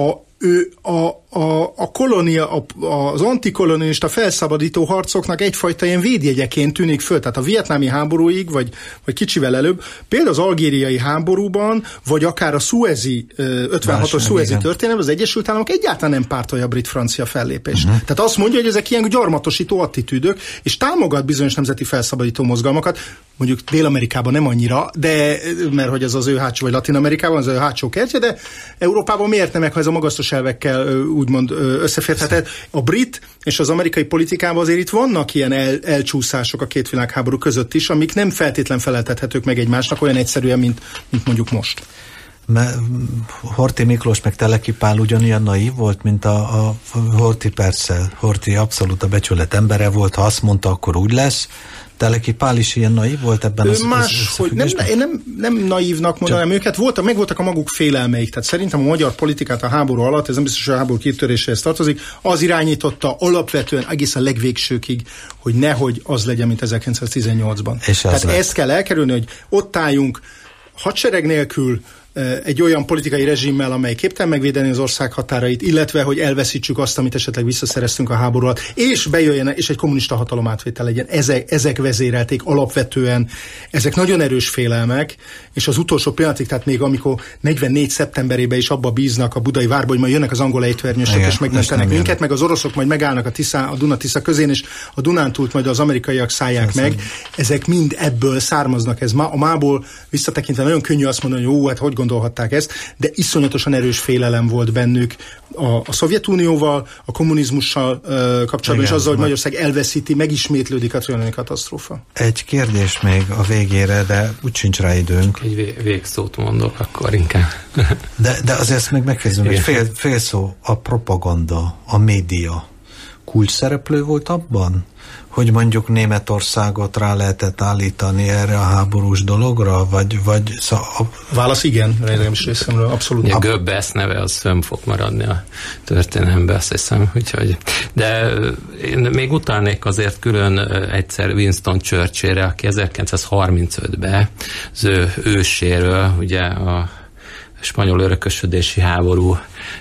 a kolónia, az antikolonialista felszabadító harcoknak egyfajta ilyen védjegyeként tűnik föl. Tehát a vietnámi háborúig, vagy kicsivel előbb, például az algériai háborúban, vagy akár a szuezi, 56-os szuezi történelem, az Egyesült Államok egyáltalán nem pártolja a brit-francia fellépést. Tehát azt mondja, hogy ezek ilyen gyarmatosító attitűdök, és támogat bizonyos nemzeti felszabadító mozgalmakat, mondjuk Dél-Amerikában nem annyira, de mert hogy ez az ő hátsó, vagy Latin-Amerikában az ő hátsó kertje, de Európában miért nem, ha ez a magasztos elvekkel úgymond összeférhetett. A brit és az amerikai politikában azért itt vannak ilyen elcsúszások a két világháború között is, amik nem feltétlen feleltethetők meg egymásnak olyan egyszerűen, mint mondjuk most. Horthy Miklós meg Teleki Pál ugyanilyen naív volt, mint a Horthy, persze. Horthy abszolút a becsület embere volt, ha azt mondta, akkor úgy lesz. Teleki Pál is ilyen naív volt ebben én nem naívnak mondanám őket, megvoltak a maguk félelmeik, tehát szerintem a magyar politikát a háború alatt, ez nem biztos, hogy a háború kitöréséhez tartozik, az irányította alapvetően egészen legvégsőkig, hogy nehogy az legyen, mint 1918-ban. Tehát ezt kell elkerülni, hogy ott álljunk hadsereg nélkül, egy olyan politikai rezsimmel, amely képtelen megvédeni az ország határait, illetve, hogy elveszítsük azt, amit esetleg visszaszereztünk a háború alatt, és bejöjjön, és egy kommunista hatalom átvétel legyen. Ezek vezérelték alapvetően, ezek nagyon erős félelmek, és az utolsó pillanatig, tehát még amikor 44 szeptemberében is abba bíznak a budai várba, hogy majd jönnek az angol ejtőernyősök, és megmentenek minket, meg az oroszok majd megállnak a Duna-Tisza közén, és a Dunántúlt majd az amerikaiak szállják meg. Ezek mind ebből származnak. Ez a mából visszatekintve nagyon könnyű azt mondani, hogy hát hogy gondolhatták ezt, de iszonyatosan erős félelem volt bennük a Szovjetunióval, a kommunizmussal kapcsolatban, és azzal, hogy Magyarország elveszíti, megismétlődik a trianoni katasztrófa. Egy kérdés még a végére, de úgy sincs rá időnk. Egy végszót mondok, akkor inkább. De azért ezt még megkezdem, hogy fél szó, a propaganda, a média kulcs szereplő volt abban, hogy mondjuk Németországot rá lehetett állítani erre a háborús dologra, vagy válasz igen, legalábbis részemről, abszolút. A Goebbels neve az fönn fog maradni a történelemben, azt hiszem, úgyhogy. De én még utalnék azért külön egyszer Winston Churchillre, aki 1935-ben az ő őséről, ugye a spanyol örökösödési háború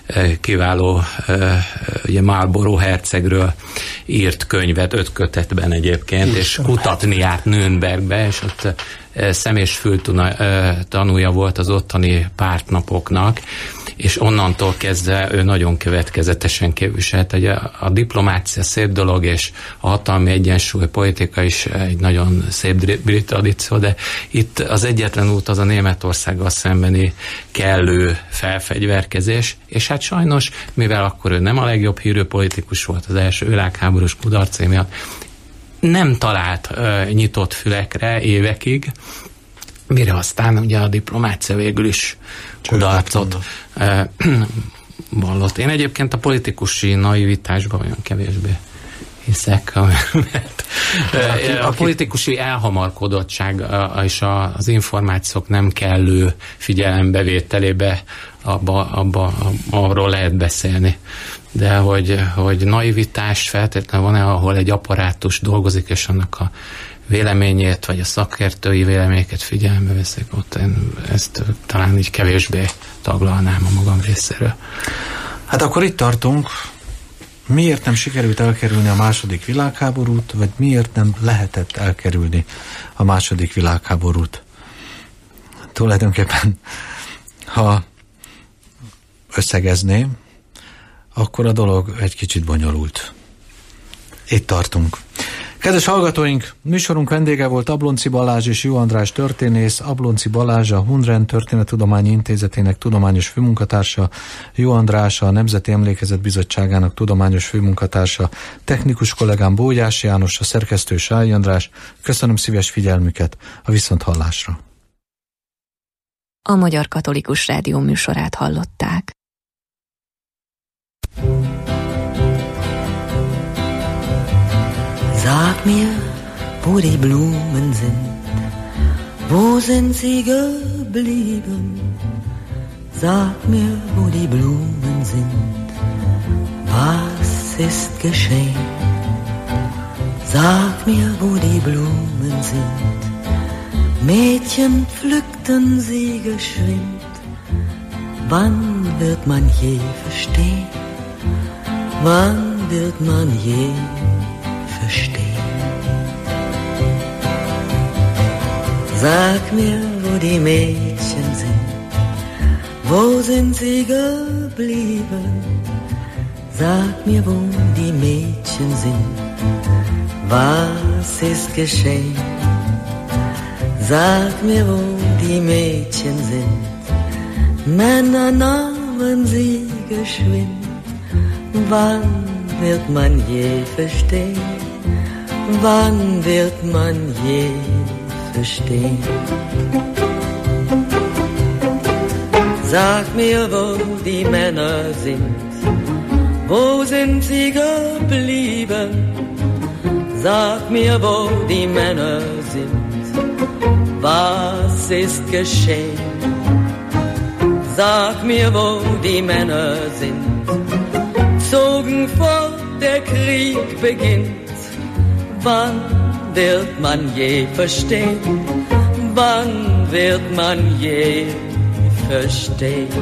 kiváló ugye Marlborough hercegről írt könyvet 5 kötetben egyébként, és kutatni járt Nürnbergbe, és ott szem- és fültanúja volt az ottani pártnapoknak, és onnantól kezdve ő nagyon következetesen képviselt. A diplomácia szép dolog, és a hatalmi egyensúly politika is egy nagyon szép brit tradíció, de itt az egyetlen út az a Németországgal szembeni kellő felfegyverkezés, és hát sajnos, mivel akkor ő nem a legjobb hírű politikus volt az első világháborús kudarcé miatt, nem talált nyitott fülekre évekig, mire aztán ugye a diplomácia végül is kudarcot vallott. Én egyébként a politikusi naivitásban olyan kevésbé hiszek, mert a politikusi elhamarkodottság és az információk nem kellő figyelembevételébe arról lehet beszélni. De hogy naivitás feltétlenül van-e, ahol egy apparátus dolgozik, és annak a véleményét, vagy a szakértői véleményeket figyelembe veszik, ott én ezt talán így kevésbé taglalnám a magam részéről. Hát akkor itt tartunk. Miért nem sikerült elkerülni a második világháborút, vagy miért nem lehetett elkerülni a második világháborút? Tulajdonképpen, ha összegezném, akkor a dolog egy kicsit bonyolult. Itt tartunk. Kedves hallgatóink, műsorunk vendége volt Ablonczy Balázs és Jó András történész. Ablonczy Balázs a Hundren Történettudományi Intézetének tudományos főmunkatársa, Jó András a Nemzeti Emlékezet Bizottságának tudományos főmunkatársa, technikus kollégám Bógyás János, a szerkesztő Sályi András. Köszönöm szíves figyelmüket, a viszonthallásra. A Magyar Katolikus Rádió műsorát hallották. Sag mir, wo die Blumen sind, wo sind sie geblieben? Sag mir, wo die Blumen sind, was ist geschehen? Sag mir, wo die Blumen sind, Mädchen pflückten sie geschwind. Wann wird man je verstehen? Wann wird man je verstehen? Sag mir, wo die Mädchen sind, wo sind sie geblieben? Sag mir, wo die Mädchen sind, was ist geschehen? Sag mir, wo die Mädchen sind, Männer nahmen sie geschwind. Wann wird man je verstehen? Wann wird man je verstehen? Sag mir, wo die Männer sind, wo sind sie geblieben? Sag mir, wo die Männer sind, was ist geschehen? Sag mir, wo die Männer sind, zogen fort, der Krieg beginnt. Wann wird man je verstehen? Wann wird man je verstehen?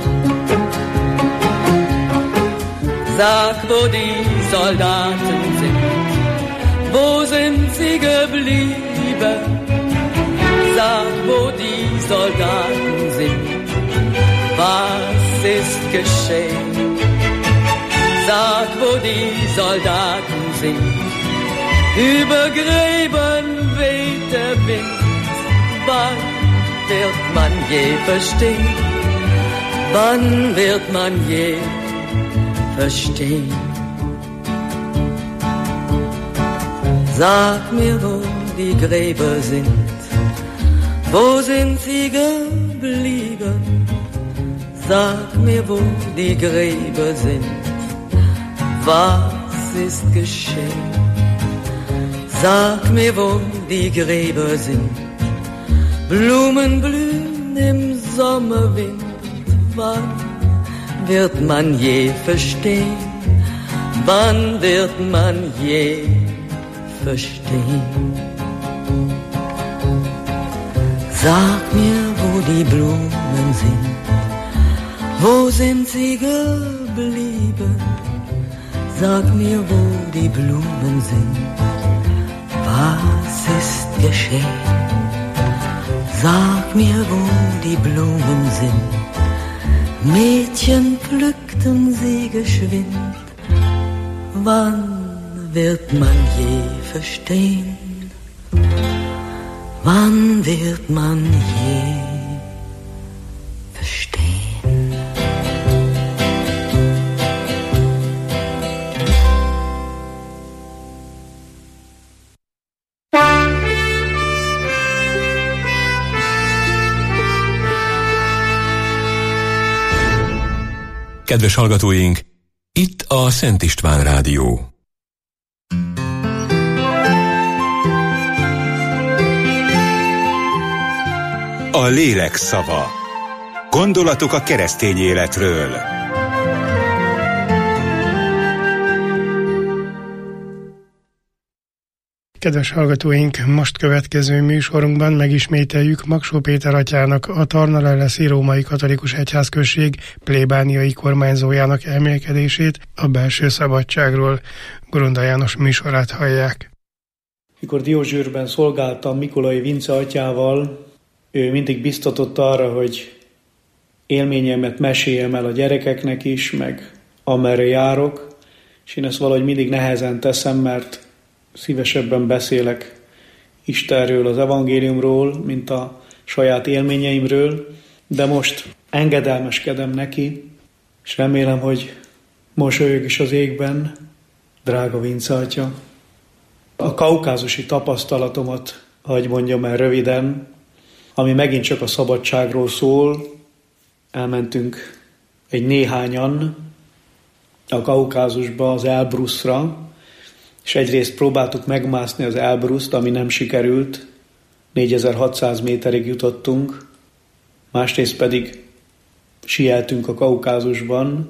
Sag, wo die Soldaten sind, wo sind sie geblieben? Sag, wo die Soldaten sind, was ist geschehen? Sag, wo die Soldaten sind, über Gräben weht der Wind. Wann wird man je verstehen? Wann wird man je verstehen? Sag mir, wo die Gräber sind, wo sind sie geblieben? Sag mir, wo die Gräber sind, was ist geschehen? Sag mir, wo die Gräber sind, Blumen blühen im Sommerwind. Wann wird man je verstehen? Wann wird man je verstehen? Sag mir, wo die Blumen sind, wo sind sie geblieben? Sag mir, wo die Blumen sind, was ist geschehen? Sag mir, wo die Blumen sind, Mädchen pflückten sie geschwind. Wann wird man je verstehen? Wann wird man je verstehen? Kedves hallgatóink, itt a Szent István Rádió. A lélek szava. Gondolatok a keresztény életről. Kedves hallgatóink, most következő műsorunkban megismételjük Magsó Péter atyának, a Tarnaleleszi Római Katolikus Egyházközség plébániai kormányzójának elmélkedését a belső szabadságról. Grunda János műsorát hallják. Mikor Diózsőrben szolgáltam Mikolai Vince atyával, ő mindig biztatott arra, hogy élményemet meséljem el a gyerekeknek is, meg amerre járok, és én ezt valahogy mindig nehezen teszem, mert szívesebben beszélek Istenről, az evangéliumról, mint a saját élményeimről, de most engedelmeskedem neki, és remélem, hogy mosolyog is az égben, drága Vince atya. A kaukázusi tapasztalatomat, hadd mondjam el röviden, ami megint csak a szabadságról szól. Elmentünk egy néhányan a Kaukázusba, az Elbruszra, és egyrészt próbáltuk megmászni az Elbruszt, ami nem sikerült, 4600 méterig jutottunk, másrészt pedig sieltünk a Kaukázusban,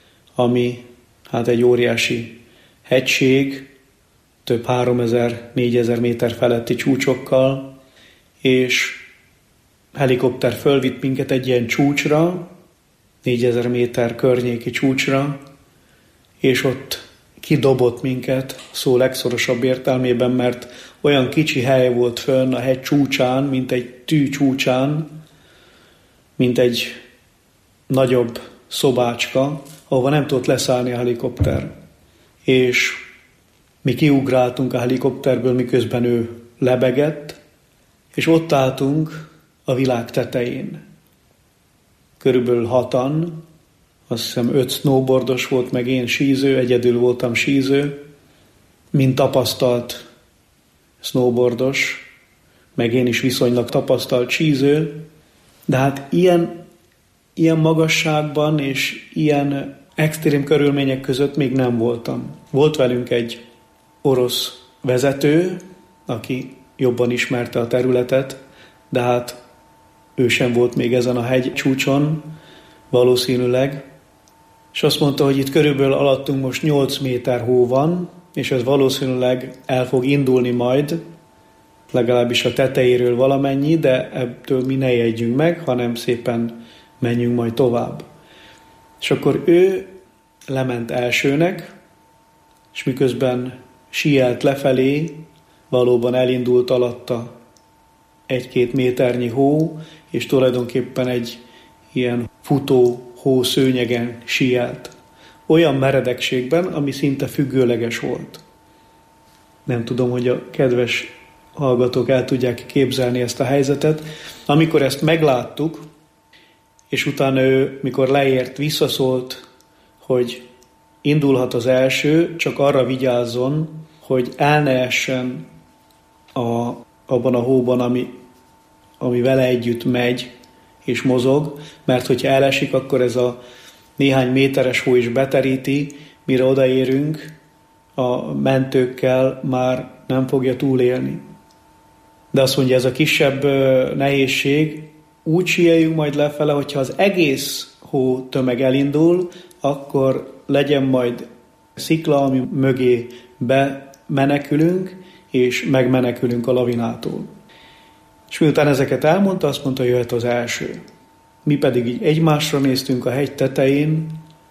ami hát egy óriási hegység, több 3000-4000 méter feletti csúcsokkal, és helikopter fölvitt minket egy ilyen csúcsra, 4000 méter környéki csúcsra, és ott kidobott minket szó legszorosabb értelmében, mert olyan kicsi hely volt fönn a hegy csúcsán, mint egy tű csúcsán, mint egy nagyobb szobácska, ahova nem tudott leszállni a helikopter. És mi kiugráltunk a helikopterből, miközben ő lebegett, és ott álltunk a világ tetején. Körülbelül 6-an, azt hiszem 5 snowboardos volt, meg én síző, egyedül voltam síző, mint tapasztalt snowboardos, meg én is viszonylag tapasztalt síző, de hát ilyen magasságban és ilyen extrém körülmények között még nem voltam. Volt velünk egy orosz vezető, aki jobban ismerte a területet, de hát ő sem volt még ezen a hegy csúcson, valószínűleg, és azt mondta, hogy itt körülbelül alattunk most 8 méter hó van, és ez valószínűleg el fog indulni majd, legalábbis a tetejéről valamennyi, de ebből mi ne jegyünk meg, hanem szépen menjünk majd tovább. És akkor ő lement elsőnek, és miközben sielt lefelé, valóban elindult alatta 1-2 méternyi hó, és tulajdonképpen egy ilyen futó hószőnyegen sielt. Olyan meredekségben, ami szinte függőleges volt. Nem tudom, hogy a kedves hallgatók el tudják képzelni ezt a helyzetet. Amikor ezt megláttuk, és utána ő, mikor leért, visszaszólt, hogy indulhat az első, csak arra vigyázzon, hogy el ne essen abban a hóban, ami vele együtt megy és mozog, mert hogyha elesik, akkor ez a néhány méteres hó is beteríti, mire odaérünk, a mentőkkel már nem fogja túlélni. De azt mondja, ez a kisebb nehézség, úgy sieljünk majd lefele, hogyha az egész hó tömeg elindul, akkor legyen majd szikla, ami mögé bemenekülünk, és megmenekülünk a lavinától. És miután ezeket elmondta, azt mondta, jöhet az első. Mi pedig így egymásra néztünk a hegy tetején,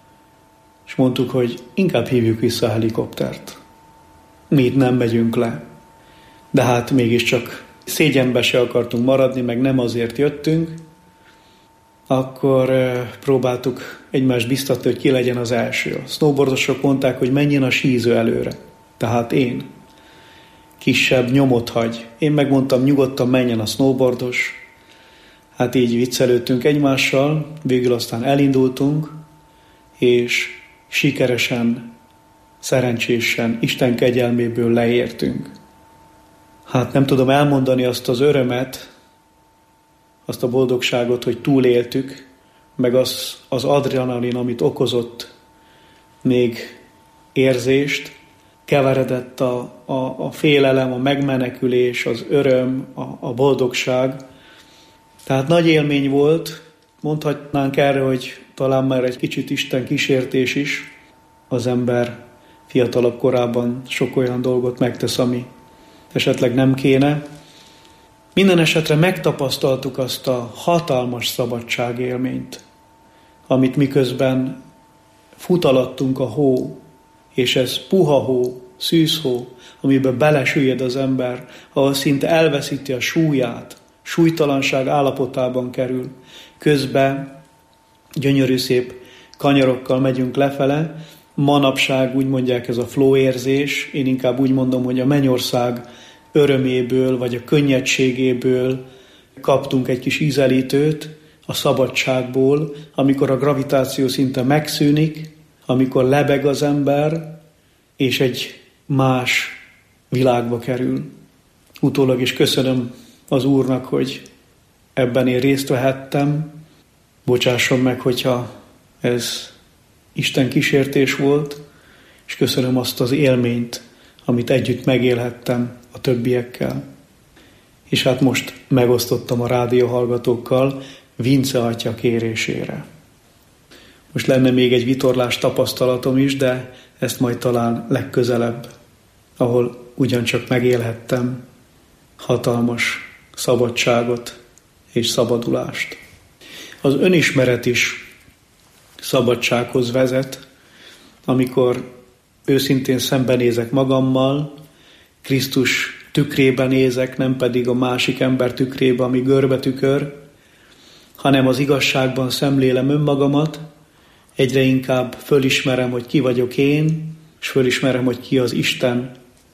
és mondtuk, hogy inkább hívjuk vissza a helikoptert. Mi itt nem megyünk le. De hát mégiscsak szégyenbe se akartunk maradni, meg nem azért jöttünk, akkor próbáltuk egymást biztatni, hogy ki legyen az első. A snowboardosok mondták, hogy menjen a síző előre. Tehát én. Kisebb nyomot hagy. Én megmondtam, nyugodtan menjen a snowboardos. Hát így viccelődtünk egymással, végül aztán elindultunk, és sikeresen, szerencsésen, Isten kegyelméből leértünk. Hát nem tudom elmondani azt az örömet, azt a boldogságot, hogy túléltük, meg az adrenalin, amit okozott még érzést, keveredett a félelem, a megmenekülés, az öröm, a boldogság. Tehát nagy élmény volt, mondhatnánk erre, hogy talán már egy kicsit Isten kísértés is. Az ember fiatalabb korában sok olyan dolgot megtesz, ami esetleg nem kéne. Minden esetre megtapasztaltuk azt a hatalmas szabadságélményt, amit miközben futalattunk a hó, és ez puha hó, szűzhó, amiben belesüllyed az ember, ahol szinte elveszíti a súlyát, súlytalanság állapotában kerül. Közben gyönyörű szép kanyarokkal megyünk lefele. Manapság úgy mondják, ez a flow érzés. Én inkább úgy mondom, hogy a mennyország öröméből, vagy a könnyedségéből kaptunk egy kis ízelítőt, a szabadságból, amikor a gravitáció szinte megszűnik, amikor lebeg az ember, és egy más világba kerül. Utólag is köszönöm az Úrnak, hogy ebben én részt vehettem. Bocsásson meg, hogyha ez Isten kísértés volt, és köszönöm azt az élményt, amit együtt megélhettem a többiekkel. És hát most megosztottam a rádióhallgatókkal Vince atya kérésére. Most lenne még egy vitorlás tapasztalatom is, de ezt majd talán legközelebb, ahol ugyancsak megélhettem hatalmas szabadságot és szabadulást. Az önismeret is szabadsághoz vezet, amikor őszintén szembenézek magammal, Krisztus tükrében nézek, nem pedig a másik ember tükrébe, ami görbe tükör, hanem az igazságban szemlélem önmagamat, egyre inkább fölismerem, hogy ki vagyok én, és fölismerem, hogy ki az Isten.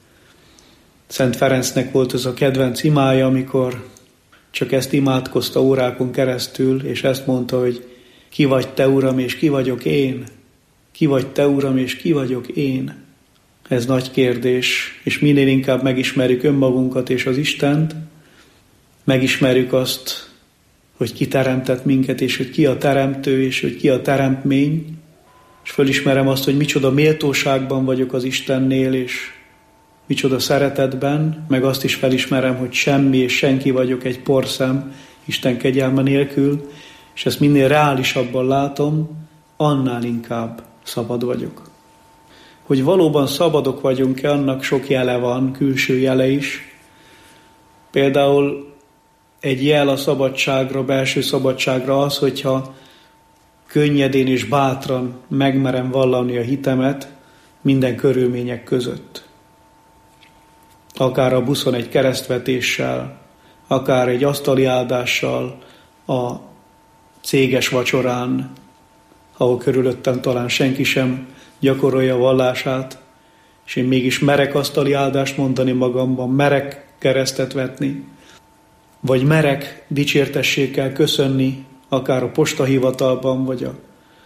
Szent Ferencnek volt ez a kedvenc imája, amikor csak ezt imádkozta órákon keresztül, és ezt mondta, hogy ki vagy te, Uram, és ki vagyok én? Ki vagy te, Uram, és ki vagyok én? Ez nagy kérdés, és minél inkább megismerjük önmagunkat és az Istent, megismerjük azt, hogy ki teremtett minket, és hogy ki a teremtő, és hogy ki a teremtmény, és fölismerem azt, hogy micsoda méltóságban vagyok az Istennél, és micsoda szeretetben, meg azt is felismerem, hogy semmi és senki vagyok, egy porszem Isten kegyelme nélkül, és ezt minél reálisabban látom, annál inkább szabad vagyok. Hogy valóban szabadok vagyunk-e, annak sok jele van, külső jele is. Például egy jel a szabadságra, belső szabadságra az, hogyha könnyedén és bátran megmerem vallani a hitemet minden körülmények között. Akár a buszon egy keresztvetéssel, akár egy asztali áldással, a céges vacsorán, ahol körülöttem talán senki sem gyakorolja a vallását, és én mégis merek asztali áldást mondani magamban, merek keresztet vetni, vagy merek dicsértességgel köszönni, akár a postahivatalban, vagy a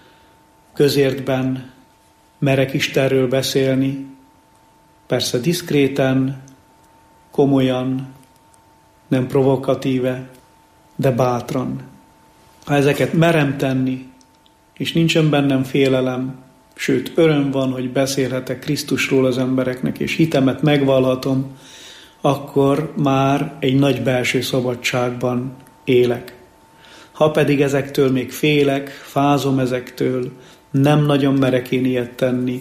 közértben, merek Istenről beszélni, persze diszkréten, komolyan, nem provokatíve, de bátran. Ha ezeket merem tenni, és nincsen bennem félelem, sőt öröm van, hogy beszélhetek Krisztusról az embereknek, és hitemet megvallhatom, akkor már egy nagy belső szabadságban élek. Ha pedig ezektől még félek, fázom ezektől, nem nagyon merek én ilyet tenni,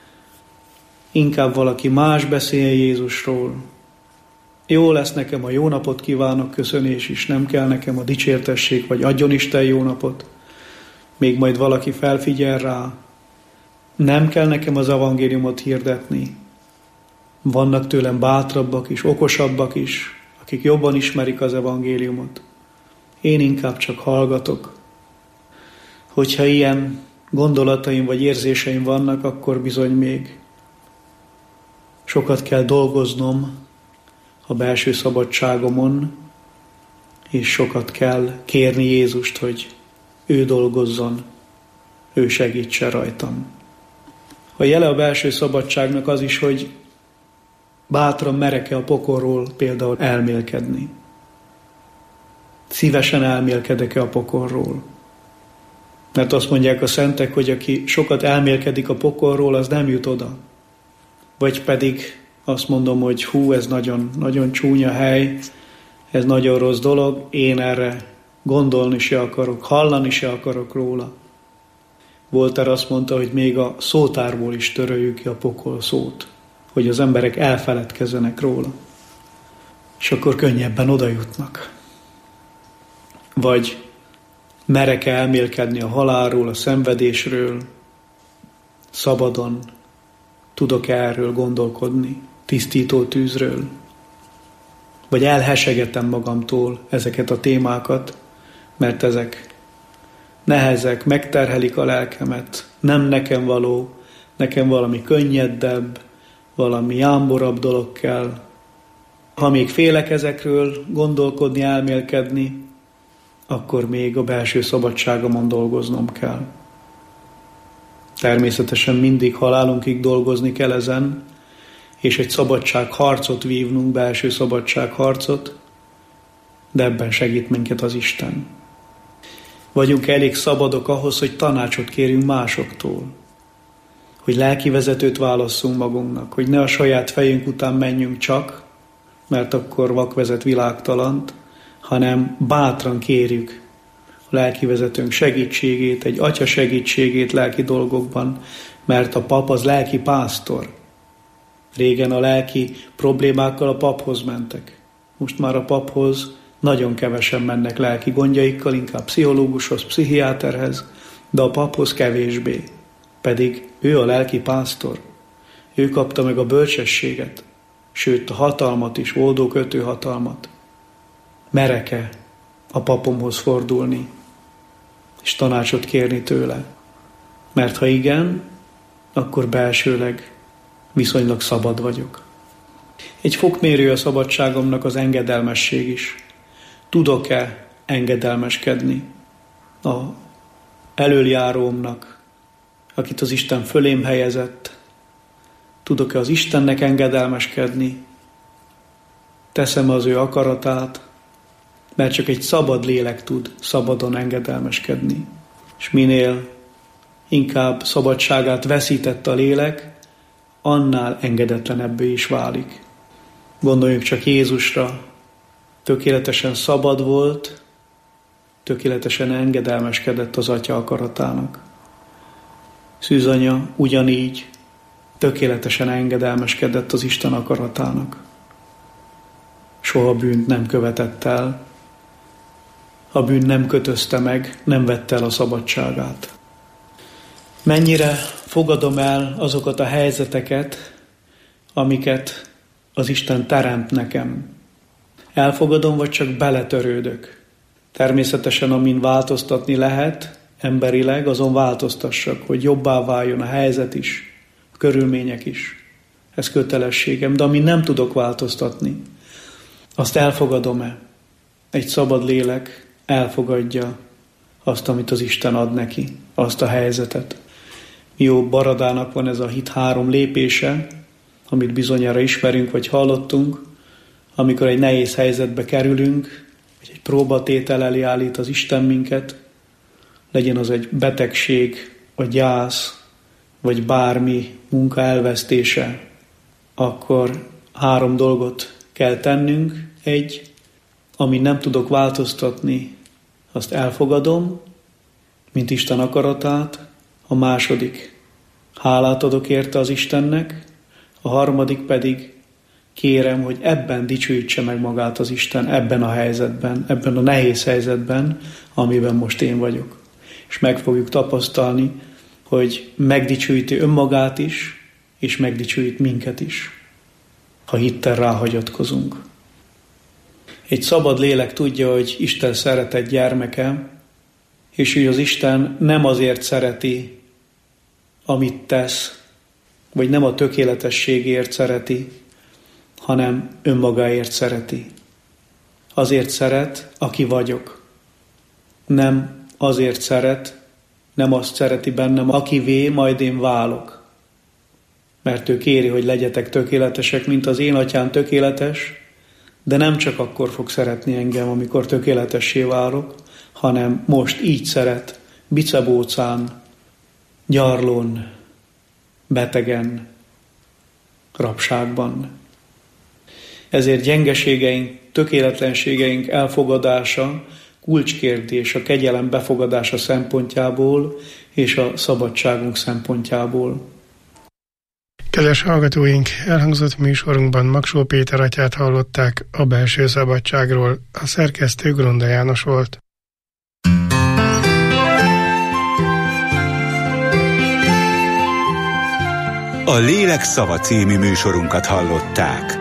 inkább valaki más beszél Jézusról. Jó lesz nekem, a jó napot kívánok köszönés is, nem kell nekem a dicsértesség, vagy adjon Isten jó napot. Még majd valaki felfigyel rá. Nem kell nekem az evangéliumot hirdetni. Vannak tőlem bátrabbak is, okosabbak is, akik jobban ismerik az evangéliumot. Én inkább csak hallgatok. Hogyha ilyen gondolataim vagy érzéseim vannak, akkor bizony még sokat kell dolgoznom a belső szabadságomon, és sokat kell kérni Jézust, hogy ő dolgozzon, ő segítsen rajtam. A jele a belső szabadságnak az is, hogy bátran merek-e a pokolról például elmélkedni. Szívesen elmélkedek-e a pokolról. Mert azt mondják a szentek, hogy aki sokat elmélkedik a pokolról, az nem jut oda. Vagy pedig azt mondom, hogy ez nagyon, nagyon csúnya hely, ez nagyon rossz dolog, én erre gondolni se akarok, hallani se akarok róla. Voltaire azt mondta, hogy még a szótárból is töröljük ki a pokol szót, hogy az emberek elfeledkezzenek róla, és akkor könnyebben oda jutnak. Vagy merek elmélkedni a halálról, a szenvedésről, szabadon tudok erről gondolkodni, tisztító tűzről, vagy elhesegetem magamtól ezeket a témákat, mert ezek nehezek, megterhelik a lelkemet, nem nekem való, nekem valami könnyedebb, valami jámborabb dolog kell. Ha még félek ezekről gondolkodni, elmélkedni, akkor még a belső szabadságomon dolgoznom kell. Természetesen mindig halálunkig dolgozni kell ezen, és egy szabadságharcot vívnunk, belső szabadságharcot, de ebben segít minket az Isten. Vagyunk elég szabadok ahhoz, hogy tanácsot kérjünk másoktól, hogy lelkivezetőt válasszunk magunknak, hogy ne a saját fejünk után menjünk csak, mert akkor vakvezet világtalant, hanem bátran kérjük a lelkivezetőnk segítségét, egy atya segítségét lelki dolgokban, mert a pap az lelki pásztor. Régen a lelki problémákkal a paphoz mentek. Most már a paphoz nagyon kevesen mennek lelki gondjaikkal, inkább pszichológushoz, pszichiáterhez, de a paphoz kevésbé. Pedig ő a lelki pásztor. Ő kapta meg a bölcsességet, sőt a hatalmat is, oldókötő hatalmat. Merek-e a papomhoz fordulni, és tanácsot kérni tőle? Mert ha igen, akkor belsőleg viszonylag szabad vagyok. Egy fokmérő a szabadságomnak az engedelmesség is. Tudok-e engedelmeskedni a elöljárómnak, akit az Isten fölém helyezett? Tudok-e az Istennek engedelmeskedni? Teszem az ő akaratát, mert csak egy szabad lélek tud szabadon engedelmeskedni. És minél inkább szabadságát veszített a lélek, annál engedetlenebbé is válik. Gondoljuk csak Jézusra, tökéletesen szabad volt, tökéletesen engedelmeskedett az Atya akaratának. Szűzanya ugyanígy tökéletesen engedelmeskedett az Isten akaratának. Soha bűnt nem követett el, a bűn nem kötözte meg, nem vette el a szabadságát. Mennyire fogadom el azokat a helyzeteket, amiket az Isten teremt nekem? Elfogadom, vagy csak beletörődök? Természetesen, amin változtatni lehet, emberileg, azon változtassak, hogy jobbá váljon a helyzet is, a körülmények is. Ez kötelességem, de amin nem tudok változtatni, azt elfogadom-e? Egy szabad lélek elfogadja azt, amit az Isten ad neki, azt a helyzetet. Jó, Baradának van ez a hit 3 lépése, amit bizonyára ismerünk, vagy hallottunk, amikor egy nehéz helyzetbe kerülünk, vagy egy próbatétel elé állít az Isten minket, legyen az egy betegség, vagy gyász, vagy bármi munka elvesztése, akkor 3 dolgot kell tennünk. 1, amit nem tudok változtatni, azt elfogadom, mint Isten akaratát. A 2, hálát adok érte az Istennek. A 3 pedig kérem, hogy ebben dicsőítse meg magát az Isten, ebben a helyzetben, ebben a nehéz helyzetben, amiben most én vagyok. És meg fogjuk tapasztalni, hogy megdicsőíti önmagát is, és megdicsőít minket is, ha hittel ráhagyatkozunk. Egy szabad lélek tudja, hogy Isten szeretett gyermeke, és hogy az Isten nem azért szereti, amit tesz, vagy nem a tökéletességért szereti, hanem önmagáért szereti. Azért szeret, aki vagyok. Nem azért szeret, nem azt szereti bennem, akivé majd én válok. Mert ő kéri, hogy legyetek tökéletesek, mint az én atyám tökéletes, de nem csak akkor fog szeretni engem, amikor tökéletessé válok, hanem most így szeret, Bicebócán, Gyarlón, betegen, rabságban. Ezért gyengeségeink, tökéletlenségeink elfogadása kulcskérdés a kegyelem befogadása szempontjából és a szabadságunk szempontjából. Kedves hallgatóink, elhangzott műsorunkban Magsó Péter atyát hallották a belső szabadságról, a szerkesztő Gronda János volt. A Lélek szava című műsorunkat hallották.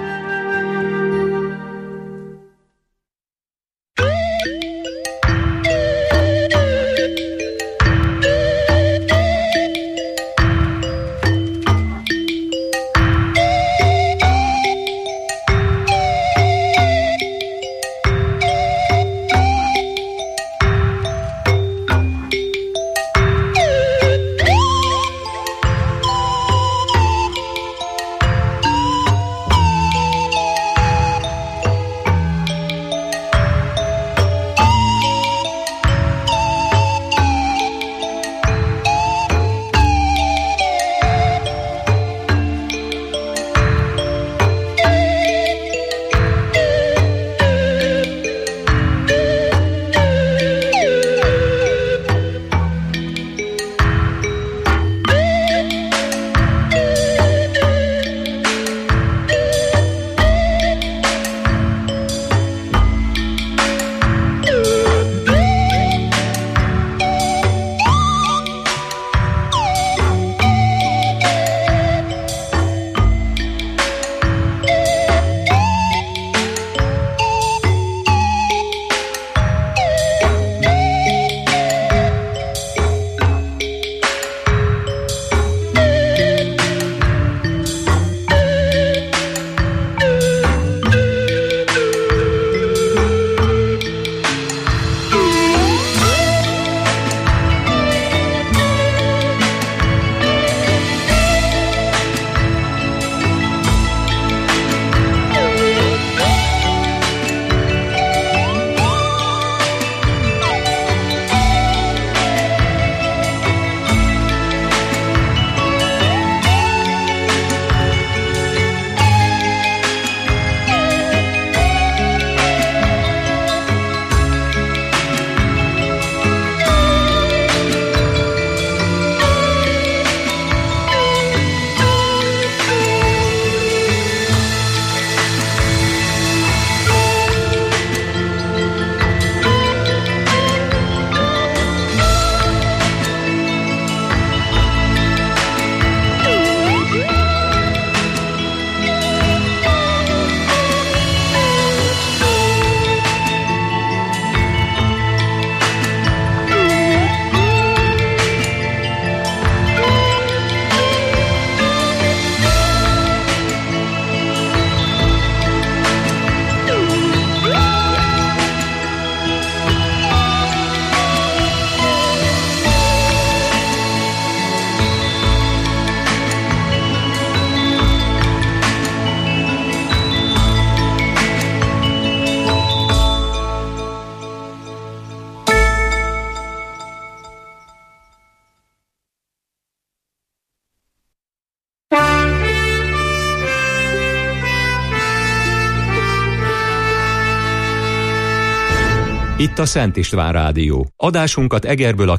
Itt a Szent István Rádió. Adásunkat Egerből a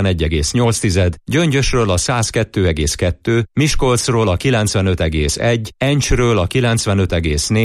91,8, Gyöngyösről a 102,2, Miskolcról a 95,1, Encsről a 95,4,